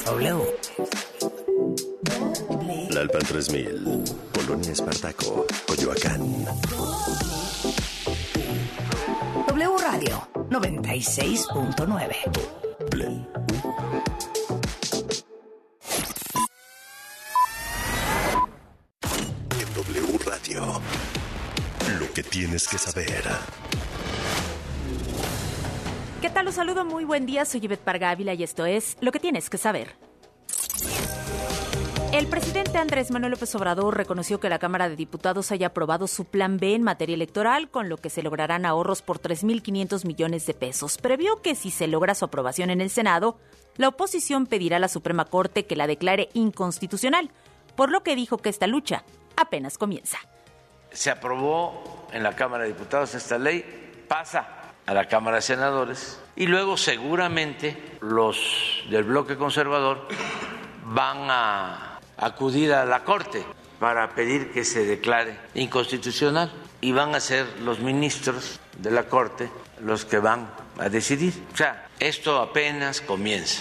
W. La Alpan 3000, Colonia Espartaco, Coyoacán. W Radio 96.9. En W Radio, lo que tienes que saber. ¿Qué tal? Los saludo, muy buen día, soy Ivette Parga Ávila y esto es Lo que tienes que saber. El presidente Andrés Manuel López Obrador reconoció que la Cámara de Diputados haya aprobado su plan B en materia electoral, con lo que se lograrán ahorros por 3.500 millones de pesos. Previó que si se logra su aprobación en el Senado, la oposición pedirá a la Suprema Corte que la declare inconstitucional, por lo que dijo que esta lucha apenas comienza. Se aprobó en la Cámara de Diputados esta ley, pasa a la Cámara de Senadores y luego seguramente los del bloque conservador van a acudir a la Corte para pedir que se declare inconstitucional y van a ser los ministros de la Corte los que van a decidir. O sea, esto apenas comienza.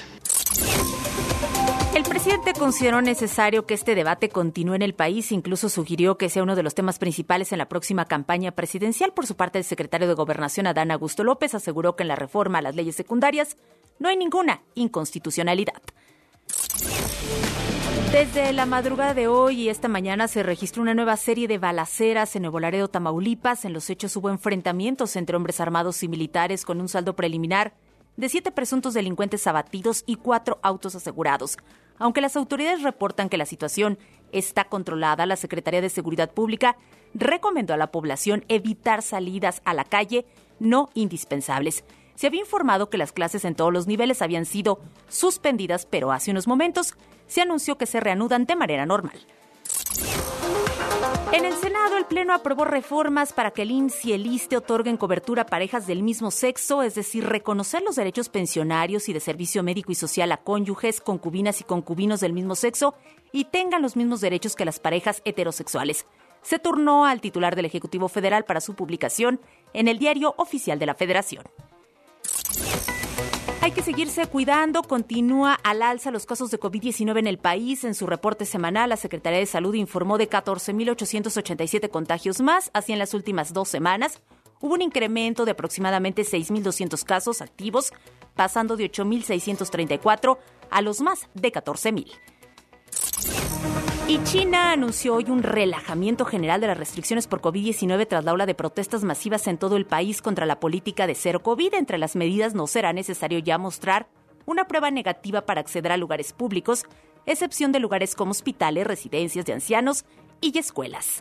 El presidente consideró necesario que este debate continúe en el país, incluso sugirió que sea uno de los temas principales en la próxima campaña presidencial. Por su parte, el secretario de Gobernación, Adán Augusto López, aseguró que en la reforma a las leyes secundarias no hay ninguna inconstitucionalidad. Desde la madrugada de hoy y esta mañana se registró una nueva serie de balaceras en Nuevo Laredo, Tamaulipas. En los hechos hubo enfrentamientos entre hombres armados y militares con un saldo preliminar de 7 presuntos delincuentes abatidos y 4 autos asegurados. Aunque las autoridades reportan que la situación está controlada, la Secretaría de Seguridad Pública recomendó a la población evitar salidas a la calle no indispensables. Se había informado que las clases en todos los niveles habían sido suspendidas, pero hace unos momentos se anunció que se reanudan de manera normal. En el Senado, el Pleno aprobó reformas para que el IMSS y el ISSSTE otorguen cobertura a parejas del mismo sexo, es decir, reconocer los derechos pensionarios y de servicio médico y social a cónyuges, concubinas y concubinos del mismo sexo y tengan los mismos derechos que las parejas heterosexuales. Se turnó al titular del Ejecutivo Federal para su publicación en el Diario Oficial de la Federación. Hay que seguirse cuidando. Continúa al alza los casos de COVID-19 en el país. En su reporte semanal, la Secretaría de Salud informó de 14.887 contagios más. Así, en las últimas 2 semanas, hubo un incremento de aproximadamente 6.200 casos activos, pasando de 8.634 a los más de 14.000. Y China anunció hoy un relajamiento general de las restricciones por COVID-19 tras la ola de protestas masivas en todo el país contra la política de cero COVID. Entre las medidas no será necesario ya mostrar una prueba negativa para acceder a lugares públicos, excepción de lugares como hospitales, residencias de ancianos y escuelas.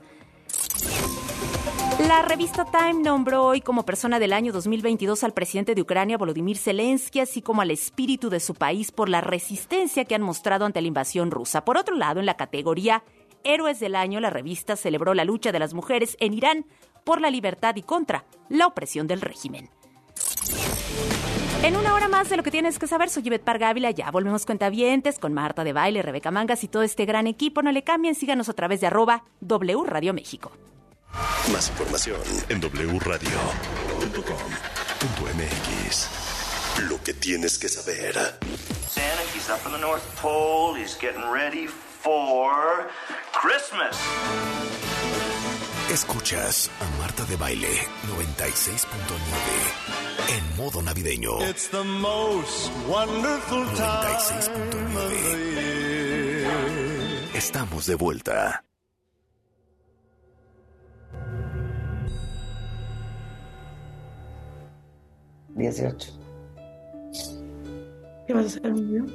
La revista Time nombró hoy como persona del año 2022 al presidente de Ucrania, Volodymyr Zelensky, así como al espíritu de su país por la resistencia que han mostrado ante la invasión rusa. Por otro lado, en la categoría Héroes del Año, la revista celebró la lucha de las mujeres en Irán por la libertad y contra la opresión del régimen. En una hora más de Lo que tienes que saber, soy Ivette Parga Ávila. Ya volvemos cuentavientes con Marta de Baile, Rebeca Mangas y todo este gran equipo. No le cambien, síganos a través de @W Radio México. Más información en wradio.com.mx. Lo que tienes que saber. Santa, he's up in the North Pole. He's getting ready for Christmas. Escuchas a Marta de Baile 96.9 en modo navideño. It's the most wonderful time 96.9. Estamos de vuelta. ¿Qué vas a hacer, niño?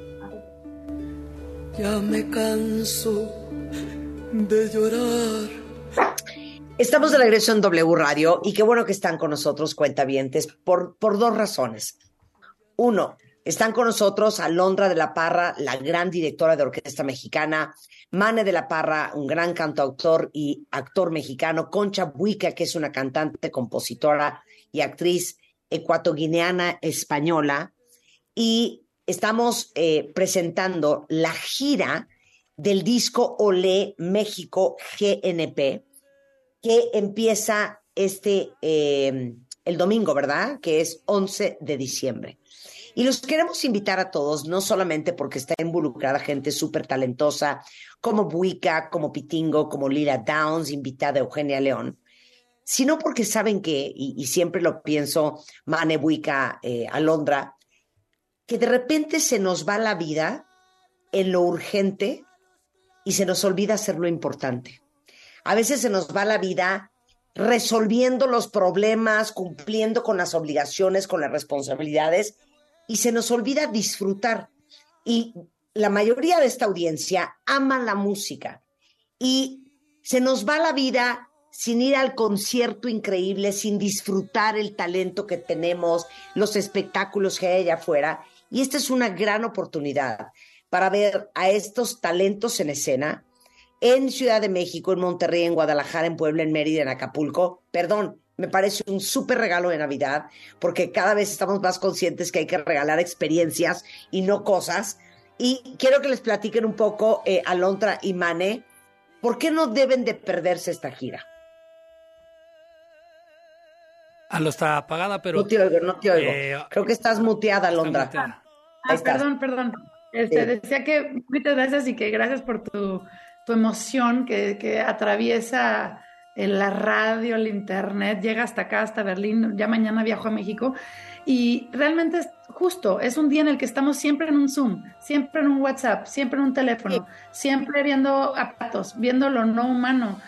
Ya me canso de llorar. Estamos de regreso en W Radio y qué bueno que están con nosotros, cuentavientes, por 2 razones. 1, están con nosotros Alondra de la Parra, la gran directora de orquesta mexicana, Mane de la Parra, un gran cantautor y actor mexicano, Concha Buica, que es una cantante, compositora y actriz ecuatoguineana española, y estamos presentando la gira del disco Olé México GNP, que empieza el domingo, ¿verdad? Que es 11 de diciembre. Y los queremos invitar a todos, no solamente porque está involucrada gente súper talentosa, como Buica, como Pitingo, como Lila Downs, invitada Eugenia León, sino porque saben que, y siempre lo pienso, Mane, Buica, Alondra, que de repente se nos va la vida en lo urgente y se nos olvida hacer lo importante. A veces se nos va la vida resolviendo los problemas, cumpliendo con las obligaciones, con las responsabilidades, y se nos olvida disfrutar. Y la mayoría de esta audiencia ama la música. Y se nos va la vida sin ir al concierto increíble, sin disfrutar el talento que tenemos, los espectáculos que hay allá afuera. Y esta es una gran oportunidad para ver a estos talentos en escena en Ciudad de México, en Monterrey, en Guadalajara, en Puebla, en Mérida, en Acapulco. Perdón, me parece un súper regalo de Navidad, porque cada vez estamos más conscientes que hay que regalar experiencias y no cosas. Y quiero que les platiquen un poco, Alondra y Mane, ¿por qué no deben de perderse esta gira? Lo está apagada, pero... No te oigo. Creo que estás muteada, Alondra. Perdón. Decía que muchas gracias y que gracias por tu emoción que atraviesa la radio, el internet, llega hasta acá, hasta Berlín. Ya mañana viajo a México. Y realmente es un día en el que estamos siempre en un Zoom, siempre en un WhatsApp, siempre en un teléfono, siempre viendo aparatos, viendo lo no humano,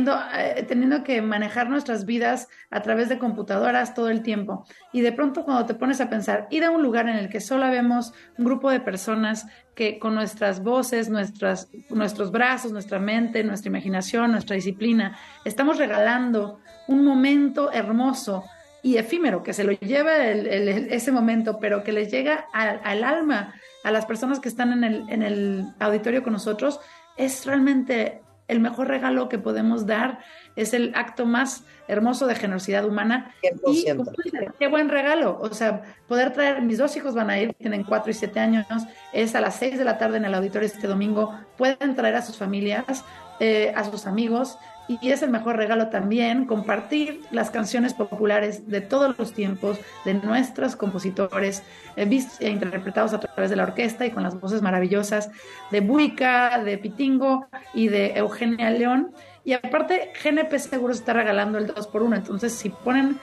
teniendo que manejar nuestras vidas a través de computadoras todo el tiempo. Y de pronto cuando te pones a pensar, ir a un lugar en el que solo vemos un grupo de personas que con nuestras voces, nuestros brazos, nuestra mente, nuestra imaginación, nuestra disciplina, estamos regalando un momento hermoso y efímero, que se lo lleva ese momento, pero que les llega al alma, a las personas que están en el auditorio con nosotros, es realmente el mejor regalo que podemos dar, es el acto más hermoso de generosidad humana. 100%. Y qué buen regalo, o sea, poder traer, mis 2 hijos van a ir, tienen 4 y 7 años, es a las 6 de la tarde en el auditorio este domingo, pueden traer a sus familias, a sus amigos, y es el mejor regalo también compartir las canciones populares de todos los tiempos, de nuestros compositores, interpretados a través de la orquesta y con las voces maravillosas de Buica, de Pitingo y de Eugenia León. Y aparte, GNP Seguros está regalando el 2x1, entonces si ponen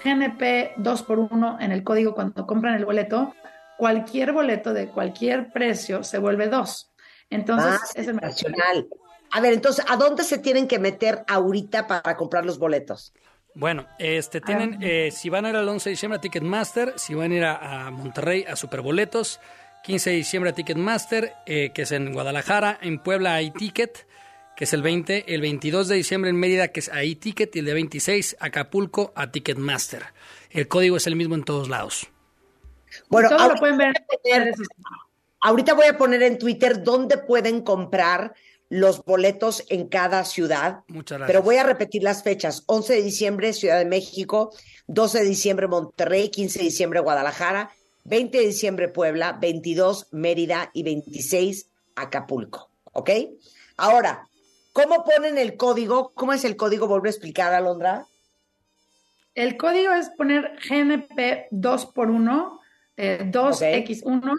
GNP 2x1 en el código cuando compran el boleto, cualquier boleto de cualquier precio se vuelve 2. Entonces, es el nacional. A ver, entonces, ¿a dónde se tienen que meter ahorita para comprar los boletos? Bueno, tienen, si van a ir al 11 de diciembre a Ticketmaster, si van a ir a Monterrey a Superboletos, 15 de diciembre a Ticketmaster, que es en Guadalajara, en Puebla hay Ticket, que es el 20, el 22 de diciembre en Mérida, que es ahí Ticket, y el de 26 Acapulco a Ticketmaster. El código es el mismo en todos lados. Bueno, todo lo pueden ver. Ahorita voy a poner en Twitter dónde pueden comprar los boletos en cada ciudad. Muchas gracias. Pero voy a repetir las fechas. 11 de diciembre, Ciudad de México. 12 de diciembre, Monterrey. 15 de diciembre, Guadalajara. 20 de diciembre, Puebla. 22, Mérida. Y 26, Acapulco. ¿Ok? Ahora, ¿cómo ponen el código? ¿Cómo es el código? Vuelve a explicar, Alondra. El código es poner GNP 2x1, 2x1,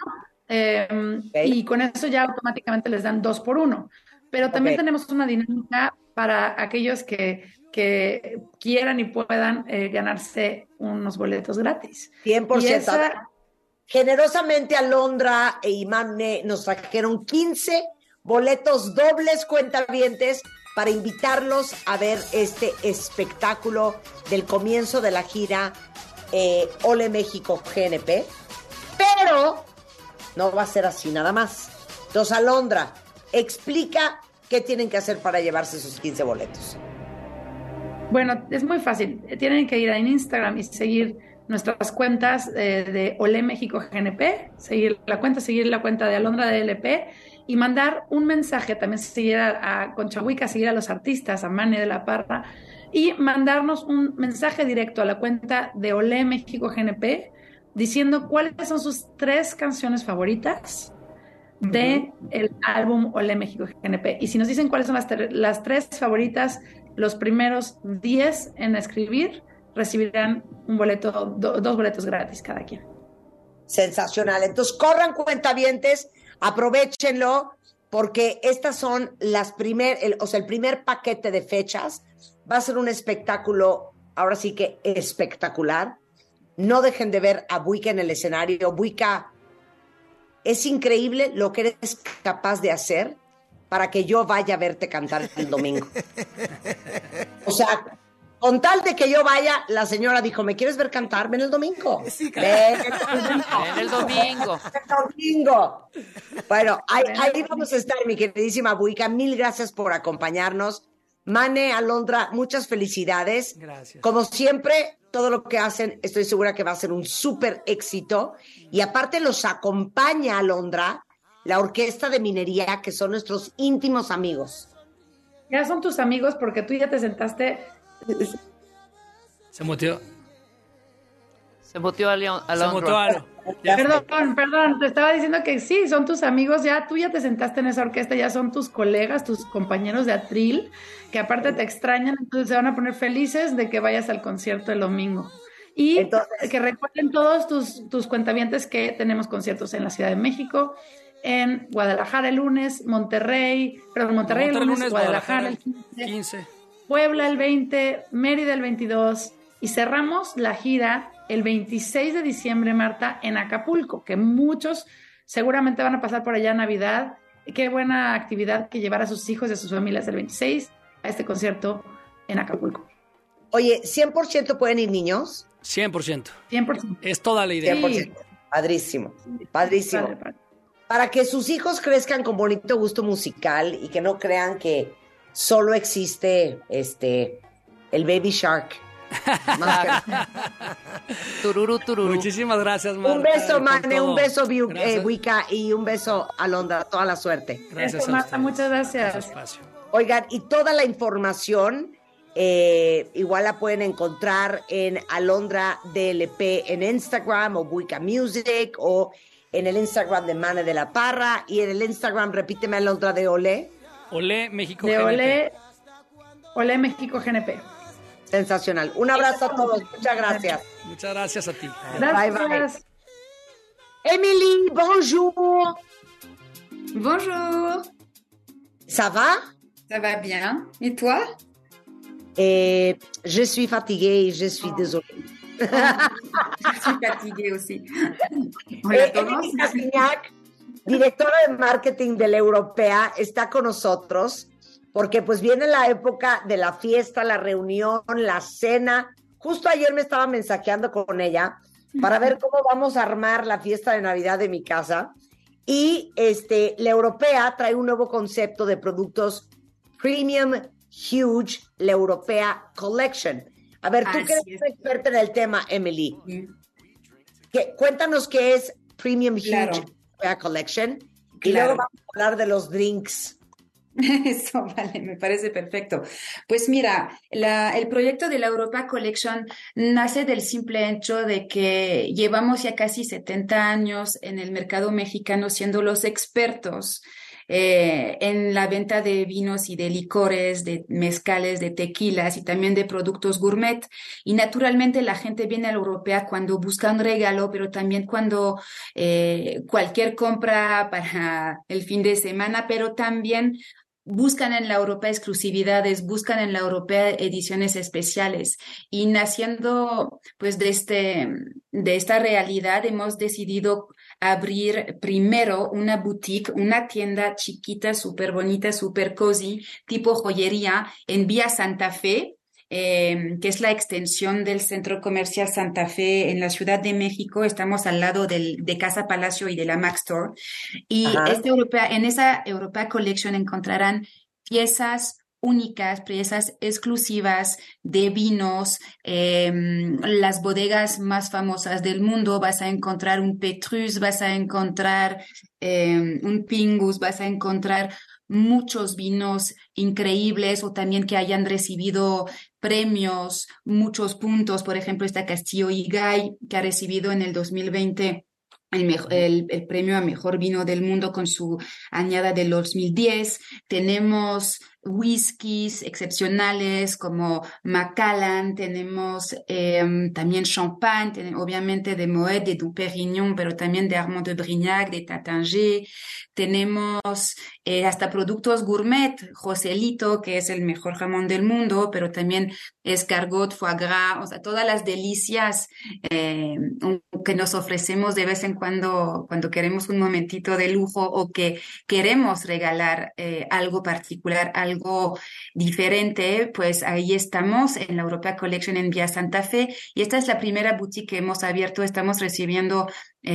y con eso ya automáticamente les dan 2x1. Pero también tenemos una dinámica para aquellos que quieran y puedan ganarse unos boletos gratis. 100%. Generosamente Alondra e Imane nos trajeron 15 boletos dobles, cuentavientes, para invitarlos a ver este espectáculo del comienzo de la gira Ole México GNP. Pero no va a ser así nada más. Entonces, Alondra, explica qué tienen que hacer para llevarse sus 15 boletos. Bueno, es muy fácil. Tienen que ir en Instagram y seguir nuestras cuentas de Ole México GNP, seguir la cuenta de Alondra de LP y mandar un mensaje, también seguir a Concha Buica, seguir a los artistas, a Mane de la Parra, y mandarnos un mensaje directo a la cuenta de Ole México GNP diciendo cuáles son sus 3 canciones favoritas de el álbum Ole México GNP. Y si nos dicen cuáles son las 3 favoritas, los primeros 10 en escribir recibirán un boleto, 2 boletos gratis cada quien. Sensacional. Entonces, corran, cuentavientes, aprovéchenlo, porque estas son el primer paquete de fechas. Va a ser un espectáculo, ahora sí que espectacular. No dejen de ver a Buika en el escenario. Buika, es increíble lo que eres capaz de hacer para que yo vaya a verte cantar el domingo. O sea, con tal de que yo vaya, la señora dijo, ¿me quieres ver cantar? Ven el domingo. Sí, Ven el domingo. Bueno, ahí vamos a estar, mi queridísima Buika. Mil gracias por acompañarnos. Mane, Alondra, muchas felicidades. Gracias. Como siempre, todo lo que hacen, estoy segura que va a ser un súper éxito. Y aparte los acompaña, Alondra, la Orquesta de Minería, que son nuestros íntimos amigos. Ya son tus amigos porque tú ya te sentaste. Se muteó. Se muteó a Alondra. Perdón, te estaba diciendo que sí, son tus amigos, ya tú ya te sentaste en esa orquesta, ya son tus colegas, tus compañeros de atril, que aparte te extrañan, entonces se van a poner felices de que vayas al concierto el domingo. Y entonces, que recuerden todos tus cuentavientes que tenemos conciertos en la Ciudad de México, en Guadalajara el lunes, Monterrey el lunes, Guadalajara el 15. Puebla el 20, Mérida el 22 y cerramos la gira el 26 de diciembre, Marta, en Acapulco, que muchos seguramente van a pasar por allá a Navidad. Qué buena actividad que llevar a sus hijos y a sus familias el 26 a este concierto en Acapulco. Oye, ¿100% pueden ir niños? 100%. 100%. Es toda la idea. 100%. Padrísimo, padrísimo. Padre. Para que sus hijos crezcan con bonito gusto musical y que no crean que solo existe el Baby Shark. Tururú. Muchísimas gracias, Marta. Un beso, Mane, un beso, Buika, y un beso, Alondra. Toda la suerte. Gracias, Marta, muchas gracias. Oigan, y toda la información igual la pueden encontrar en Alondra DLP en Instagram, o Buika Music, o en el Instagram de Mane de la Parra, y en el Instagram, repíteme, Alondra de Olé. Olé México de GNP. Olé México GNP. Sensacional. Un abrazo a todos. Muchas gracias. Muchas gracias a ti. Gracias. Bye, bye. Émilie, bonjour. Bonjour. Ça va? Ça va bien. Et toi? Je suis fatiguée et je suis désolée. Je suis fatiguée aussi. Hola a todos. Émilie Castignac, directora de marketing de la Europea, está con nosotros porque pues viene la época de la fiesta, la reunión, la cena. Justo ayer me estaba mensajeando con ella para ver cómo vamos a armar la fiesta de Navidad de mi casa. Y la Europea trae un nuevo concepto de productos premium huge, la Europea Collection. A ver, tú que eres experta en el tema, Emily, cuéntanos qué es Premium Huge Europea Collection y luego vamos a hablar de los drinks. Eso, vale, me parece perfecto. Pues mira, el proyecto de la Europa Collection nace del simple hecho de que llevamos ya casi 70 años en el mercado mexicano siendo los expertos en la venta de vinos y de licores, de mezcales, de tequilas y también de productos gourmet. Y naturalmente la gente viene a la Europea cuando busca un regalo, pero también cuando cualquier compra para el fin de semana, pero también buscan en la Europea exclusividades, buscan en la Europea ediciones especiales. Y naciendo pues de esta realidad hemos decidido abrir primero una boutique, una tienda chiquita, súper bonita, súper cozy, tipo joyería en Vía Santa Fe, que es la extensión del Centro Comercial Santa Fe en la Ciudad de México. Estamos al lado de Casa Palacio y de la Mac Store. Y en esa Europa Collection encontrarán piezas únicas, piezas exclusivas de vinos, las bodegas más famosas del mundo. Vas a encontrar un Petrus, vas a encontrar un Pingus, vas a encontrar muchos vinos increíbles o también que hayan recibido premios, muchos puntos. Por ejemplo, esta Castillo y Gay, que ha recibido en el 2020 el premio a mejor vino del mundo con su añada del 2010. Tenemos whiskies excepcionales como Macallan, tenemos también champagne, obviamente de Moet, de Dom Pérignon, pero también de Armand de Brignac, de Taittinger. Tenemos hasta productos gourmet, Joselito, que es el mejor jamón del mundo, pero también escargot, foie gras, o sea, todas las delicias que nos ofrecemos de vez en cuando queremos un momentito de lujo o que queremos regalar algo particular, algo diferente, pues ahí estamos en la Europa Collection en Vía Santa Fe, y esta es la primera boutique que hemos abierto. Estamos recibiendo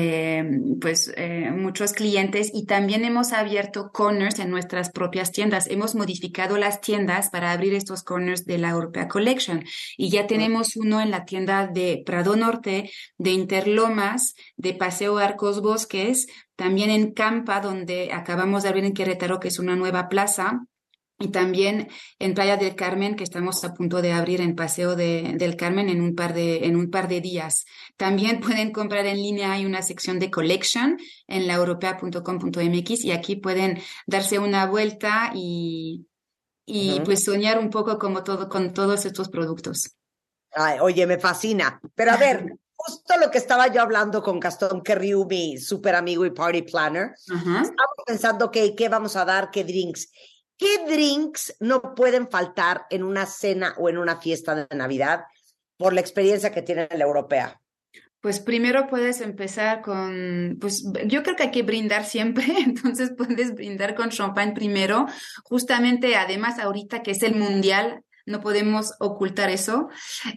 muchos clientes, y también hemos abierto corners en nuestras propias tiendas. Hemos modificado las tiendas para abrir estos corners de la Europa Collection, y ya tenemos uno en la tienda de Prado Norte, de Interlomas, de Paseo Arcos Bosques, también en Campa, donde acabamos de abrir en Querétaro, que es una nueva plaza, y también en Playa del Carmen, que estamos a punto de abrir en Paseo del Carmen en un par de días. También pueden comprar en línea, hay una sección de collection en laeuropea.com.mx, y aquí pueden darse una vuelta y pues soñar un poco con todos estos productos. Ay, oye, me fascina. Pero a ver, justo lo que estaba yo hablando con Gastón Querriu, mi súper amigo y party planner, estamos pensando que qué vamos a dar, qué drinks. ¿Qué drinks no pueden faltar en una cena o en una fiesta de Navidad por la experiencia que tiene la Europea? Pues primero puedes empezar pues yo creo que hay que brindar siempre, entonces puedes brindar con champán primero, justamente además ahorita que es el mundial, no podemos ocultar eso.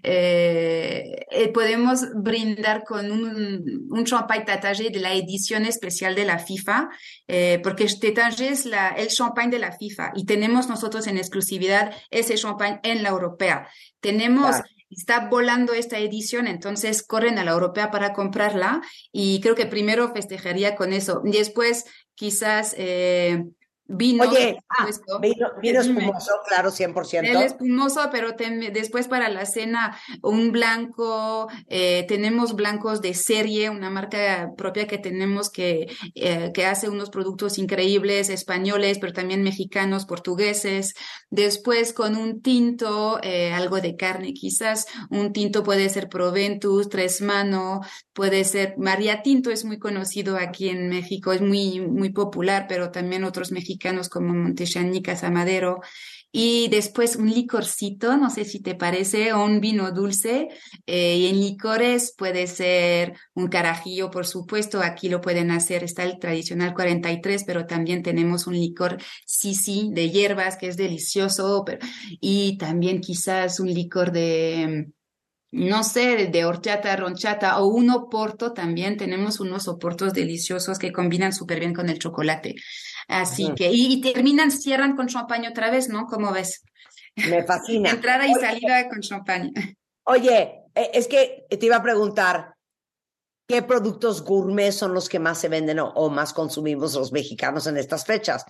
Podemos brindar con un champagne Taittinger de la edición especial de la FIFA, porque Taittinger es el champagne de la FIFA, y tenemos nosotros en exclusividad ese champagne en la Europea. Está volando esta edición, entonces corren a la Europea para comprarla, y creo que primero festejaría con eso. Después quizás vino. Oye, vino espumoso, claro, 100%. El espumoso, pero después para la cena un blanco, tenemos blancos de serie, una marca propia que tenemos que hace unos productos increíbles, españoles, pero también mexicanos, portugueses. Después con un tinto, algo de carne quizás, un tinto puede ser Proventus, Tres Mano, puede ser María Tinto, es muy conocido aquí en México, es muy, muy popular, pero también otros mexicanos como Montechani, Casamadero. Y después un licorcito, no sé si te parece, o un vino dulce. Y en licores puede ser un carajillo, por supuesto, aquí lo pueden hacer, está el tradicional 43, pero también tenemos un licor Sisi de hierbas que es delicioso, y también quizás un licor de horchata, ronchata, o un oporto también. Tenemos unos oportos deliciosos que combinan súper bien con el chocolate. Así que, y cierran con champagne otra vez, ¿no? ¿Cómo ves? Me fascina. Entrada y salida con champagne. Oye, es que te iba a preguntar, ¿qué productos gourmet son los que más se venden o más consumimos los mexicanos en estas fechas?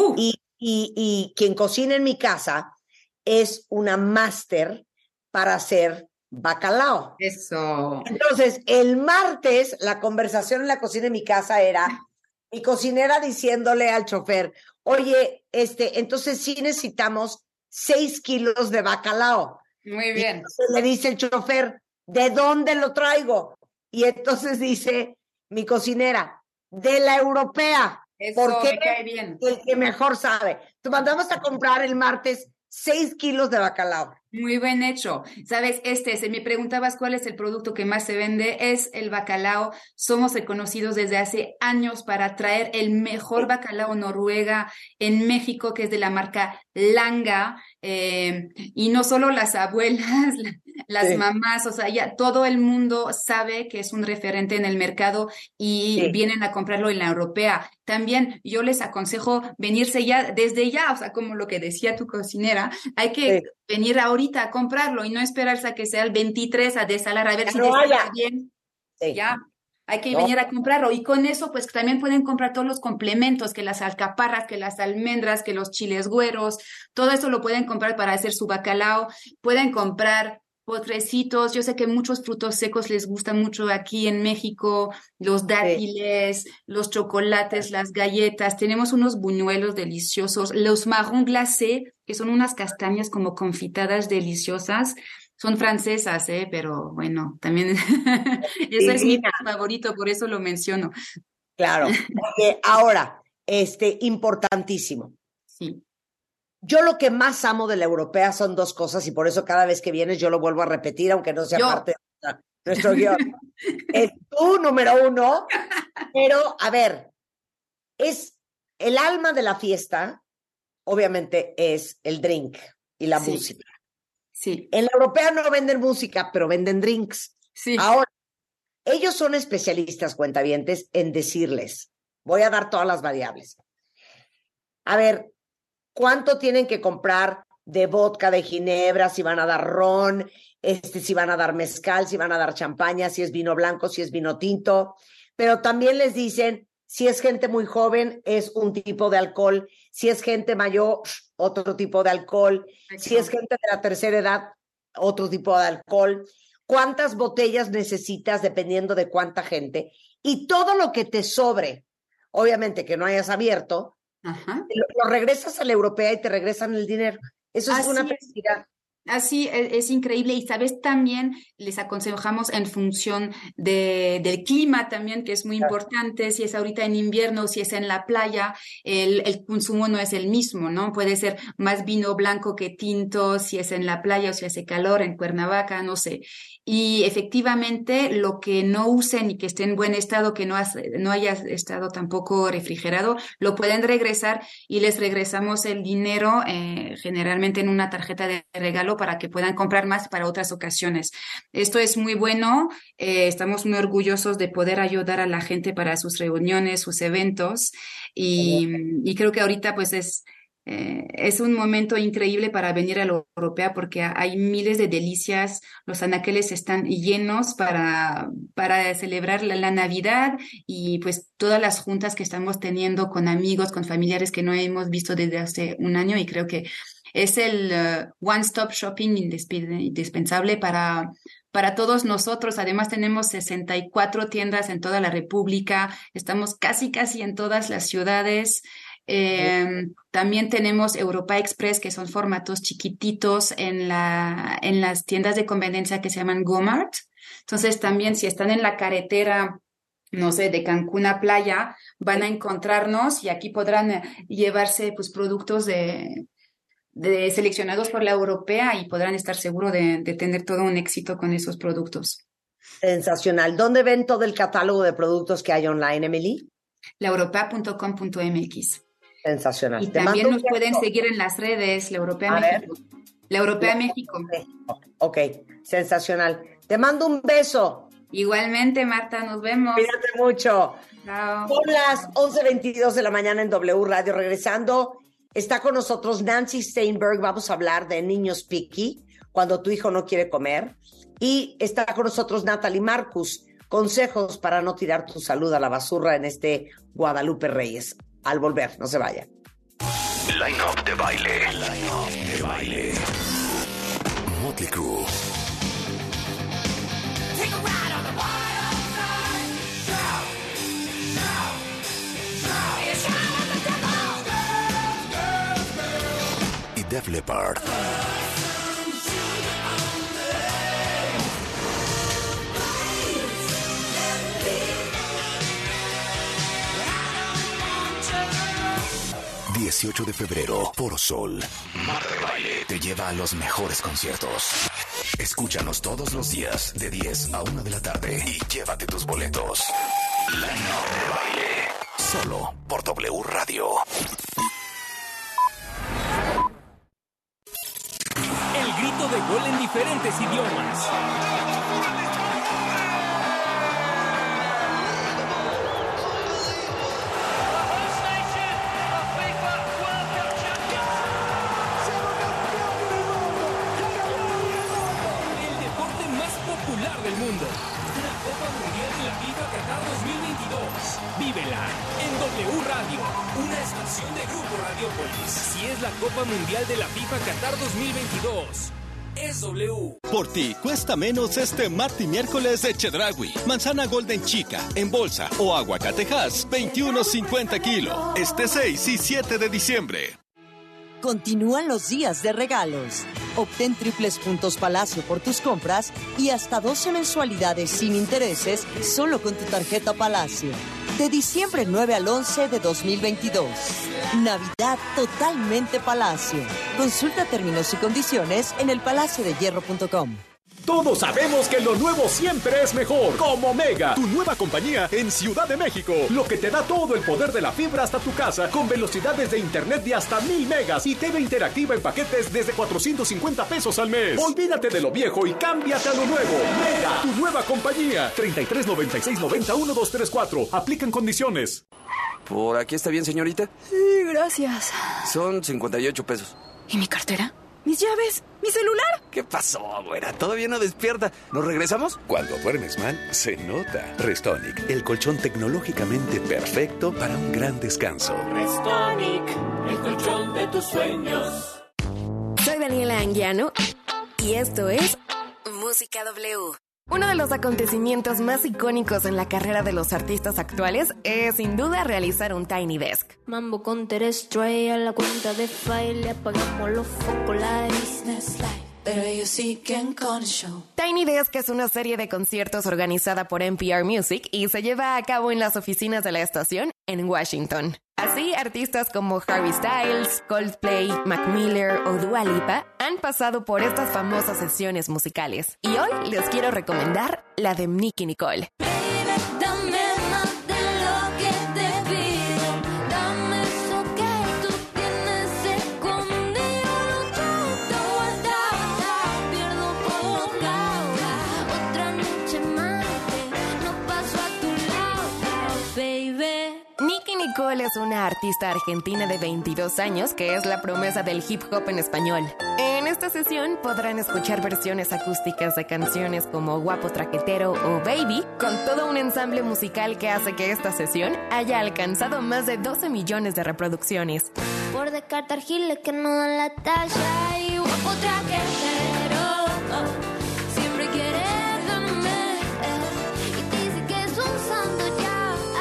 Y quien cocina en mi casa es una máster para hacer bacalao. Eso. Entonces, el martes, la conversación en la cocina de mi casa era mi cocinera diciéndole al chofer, oye, entonces sí necesitamos 6 kilos de bacalao. Muy bien. Y entonces le dice el chofer, ¿de dónde lo traigo? Y entonces dice mi cocinera, de la Europea. Eso porque me cae bien. El que mejor sabe. Te mandamos a comprar el martes 6 kilos de bacalao. Muy bien hecho. Sabes, me preguntabas cuál es el producto que más se vende, es el bacalao. Somos reconocidos desde hace años para traer el mejor bacalao Noruega en México, que es de la marca Langa, y no solo las abuelas, las mamás, o sea, ya todo el mundo sabe que es un referente en el mercado y vienen a comprarlo en la Europea. También yo les aconsejo venirse desde ya, o sea, como lo que decía tu cocinera, hay que venir ahorita a comprarlo y no esperarse a que sea el 23 a desalar a ver si está bien. Ya, hay que venir a comprarlo, y con eso pues también pueden comprar todos los complementos, que las alcaparras, que las almendras, que los chiles güeros, todo eso lo pueden comprar para hacer su bacalao. Pueden comprar postrecitos. Yo sé que muchos frutos secos les gustan mucho aquí en México, los dátiles, los chocolates, las galletas. Tenemos unos buñuelos deliciosos, los marrons glacés, que son unas castañas como confitadas deliciosas. Son francesas, pero bueno, también eso es mi favorito, por eso lo menciono. Claro. Ahora, importantísimo. Sí. Yo lo que más amo de la europea son dos cosas y por eso cada vez que vienes yo lo vuelvo a repetir, aunque no sea parte de nuestro guión. Es tú, número uno, pero a ver, es el alma de la fiesta, obviamente es el drink y la música. Sí. En la europea no venden música, pero venden drinks. Sí. Ahora, ellos son especialistas, cuentavientes, en decirles, voy a dar todas las variables. A ver, ¿cuánto tienen que comprar de vodka, de ginebra, si van a dar ron, si van a dar mezcal, si van a dar champaña, si es vino blanco, si es vino tinto? Pero también les dicen, si es gente muy joven, es un tipo de alcohol. Si es gente mayor, otro tipo de alcohol. Si es gente de la tercera edad, otro tipo de alcohol. ¿Cuántas botellas necesitas dependiendo de cuánta gente? Y todo lo que te sobre, obviamente que no hayas abierto, lo regresas a la europea y te regresan el dinero. Eso es una felicidad. Así es increíble. Y sabes, también les aconsejamos en función del clima también, que es muy importante. Si es ahorita en invierno, si es en la playa, el consumo no es el mismo, ¿no? Puede ser más vino blanco que tinto, si es en la playa o si hace calor, en Cuernavaca, no sé. Y efectivamente, lo que no usen y que esté en buen estado, que no haya estado tampoco refrigerado, lo pueden regresar y les regresamos el dinero, generalmente en una tarjeta de regalo, para que puedan comprar más para otras ocasiones. Esto es muy bueno. Estamos muy orgullosos de poder ayudar a la gente para sus reuniones, sus eventos. Y creo que ahorita pues es un momento increíble para venir a la europea porque hay miles de delicias. Los anaqueles están llenos para celebrar la Navidad y pues todas las juntas que estamos teniendo con amigos, con familiares que no hemos visto desde hace un año, y creo que es el one-stop shopping indispensable para todos nosotros. Además tenemos 64 tiendas en toda la República, estamos casi en todas las ciudades. También tenemos Europa Express, que son formatos chiquititos en las tiendas de conveniencia que se llaman GoMart. Entonces también si están en la carretera, no sé, de Cancún a Playa, van a encontrarnos y aquí podrán llevarse pues productos seleccionados por la europea y podrán estar seguros de tener todo un éxito con esos productos. Sensacional. ¿Dónde ven todo el catálogo de productos que hay online, Emily? laeuropea.com.mx. Sensacional. Y también nos pueden seguir en las redes, La Europea México. La Europea México. Ok, sensacional. Te mando un beso. Igualmente, Marta, nos vemos. Cuídate mucho. Chao. Son las 11:22 de la mañana en W Radio. Regresando, está con nosotros Nancy Steinberg. Vamos a hablar de niños picky, cuando tu hijo no quiere comer. Y está con nosotros Natalie Marcus. Consejos para no tirar tu salud a la basura en este Guadalupe Reyes. Al volver, no se vayan. Line-up de baile. Line-up de baile. Motley Crue. Y Def Leppard. El 18 de febrero, Foro Sol. Marta de Baile te lleva a los mejores conciertos. Escúchanos todos los días de 10 a 1 de la tarde y llévate tus boletos. Line-up de Baile. Solo por W Radio. El grito de gol en diferentes idiomas. Del mundo. La Copa Mundial de la FIFA Qatar 2022. Vívela en W Radio, una estación de Grupo Radiopolis. Si es la Copa Mundial de la FIFA Qatar 2022. es W. Por ti, cuesta menos este martes y miércoles de Chedraui. Manzana Golden Chica, en bolsa, o aguacate Hass, 21.50 kilo. Este 6 y 7 de diciembre. Continúan los días de regalos. Obtén triples puntos Palacio por tus compras y hasta 12 mensualidades sin intereses solo con tu tarjeta Palacio. De diciembre 9 al 11 de 2022. Navidad totalmente Palacio. Consulta términos y condiciones en elpalaciodehierro.com. Todos sabemos que lo nuevo siempre es mejor. Como Mega, tu nueva compañía en Ciudad de México. Lo que te da todo el poder de la fibra hasta tu casa, con velocidades de internet de hasta 1000 megas y TV interactiva en paquetes desde 450 pesos al mes. Olvídate de lo viejo y cámbiate a lo nuevo. Mega, tu nueva compañía. 33 96 90 1234. Aplican condiciones. ¿Por aquí está bien, señorita? Sí, gracias. Son 58 pesos. ¿Y mi cartera? ¿Mis llaves? ¿Mi celular? ¿Qué pasó, güera? ¿Todavía no despierta? ¿Nos regresamos? Cuando duermes mal, se nota. Restonic, el colchón tecnológicamente perfecto para un gran descanso. Restonic, el colchón de tus sueños. Soy Daniela Anguiano y esto es Música W. Uno de los acontecimientos más icónicos en la carrera de los artistas actuales es sin duda realizar un Tiny Desk. Mambo con Stray a la cuenta de file, le apagamos los focos, la business life. Pero ellos siguen con el show. Tiny Desk es una serie de conciertos organizada por NPR Music y se lleva a cabo en las oficinas de la estación en Washington. Así, artistas como Harry Styles, Coldplay, Mac Miller o Dua Lipa han pasado por estas famosas sesiones musicales. Y hoy les quiero recomendar la de Nicki Nicole. Nicole es una artista argentina de 22 años que es la promesa del hip hop en español. En esta sesión podrán escuchar versiones acústicas de canciones como Guapo Traquetero o Baby, con todo un ensamble musical que hace que esta sesión haya alcanzado más de 12 millones de reproducciones. Por descartar giles que no dan la talla y Guapo Traquetero, siempre quiere verme y dice que es un santo ya.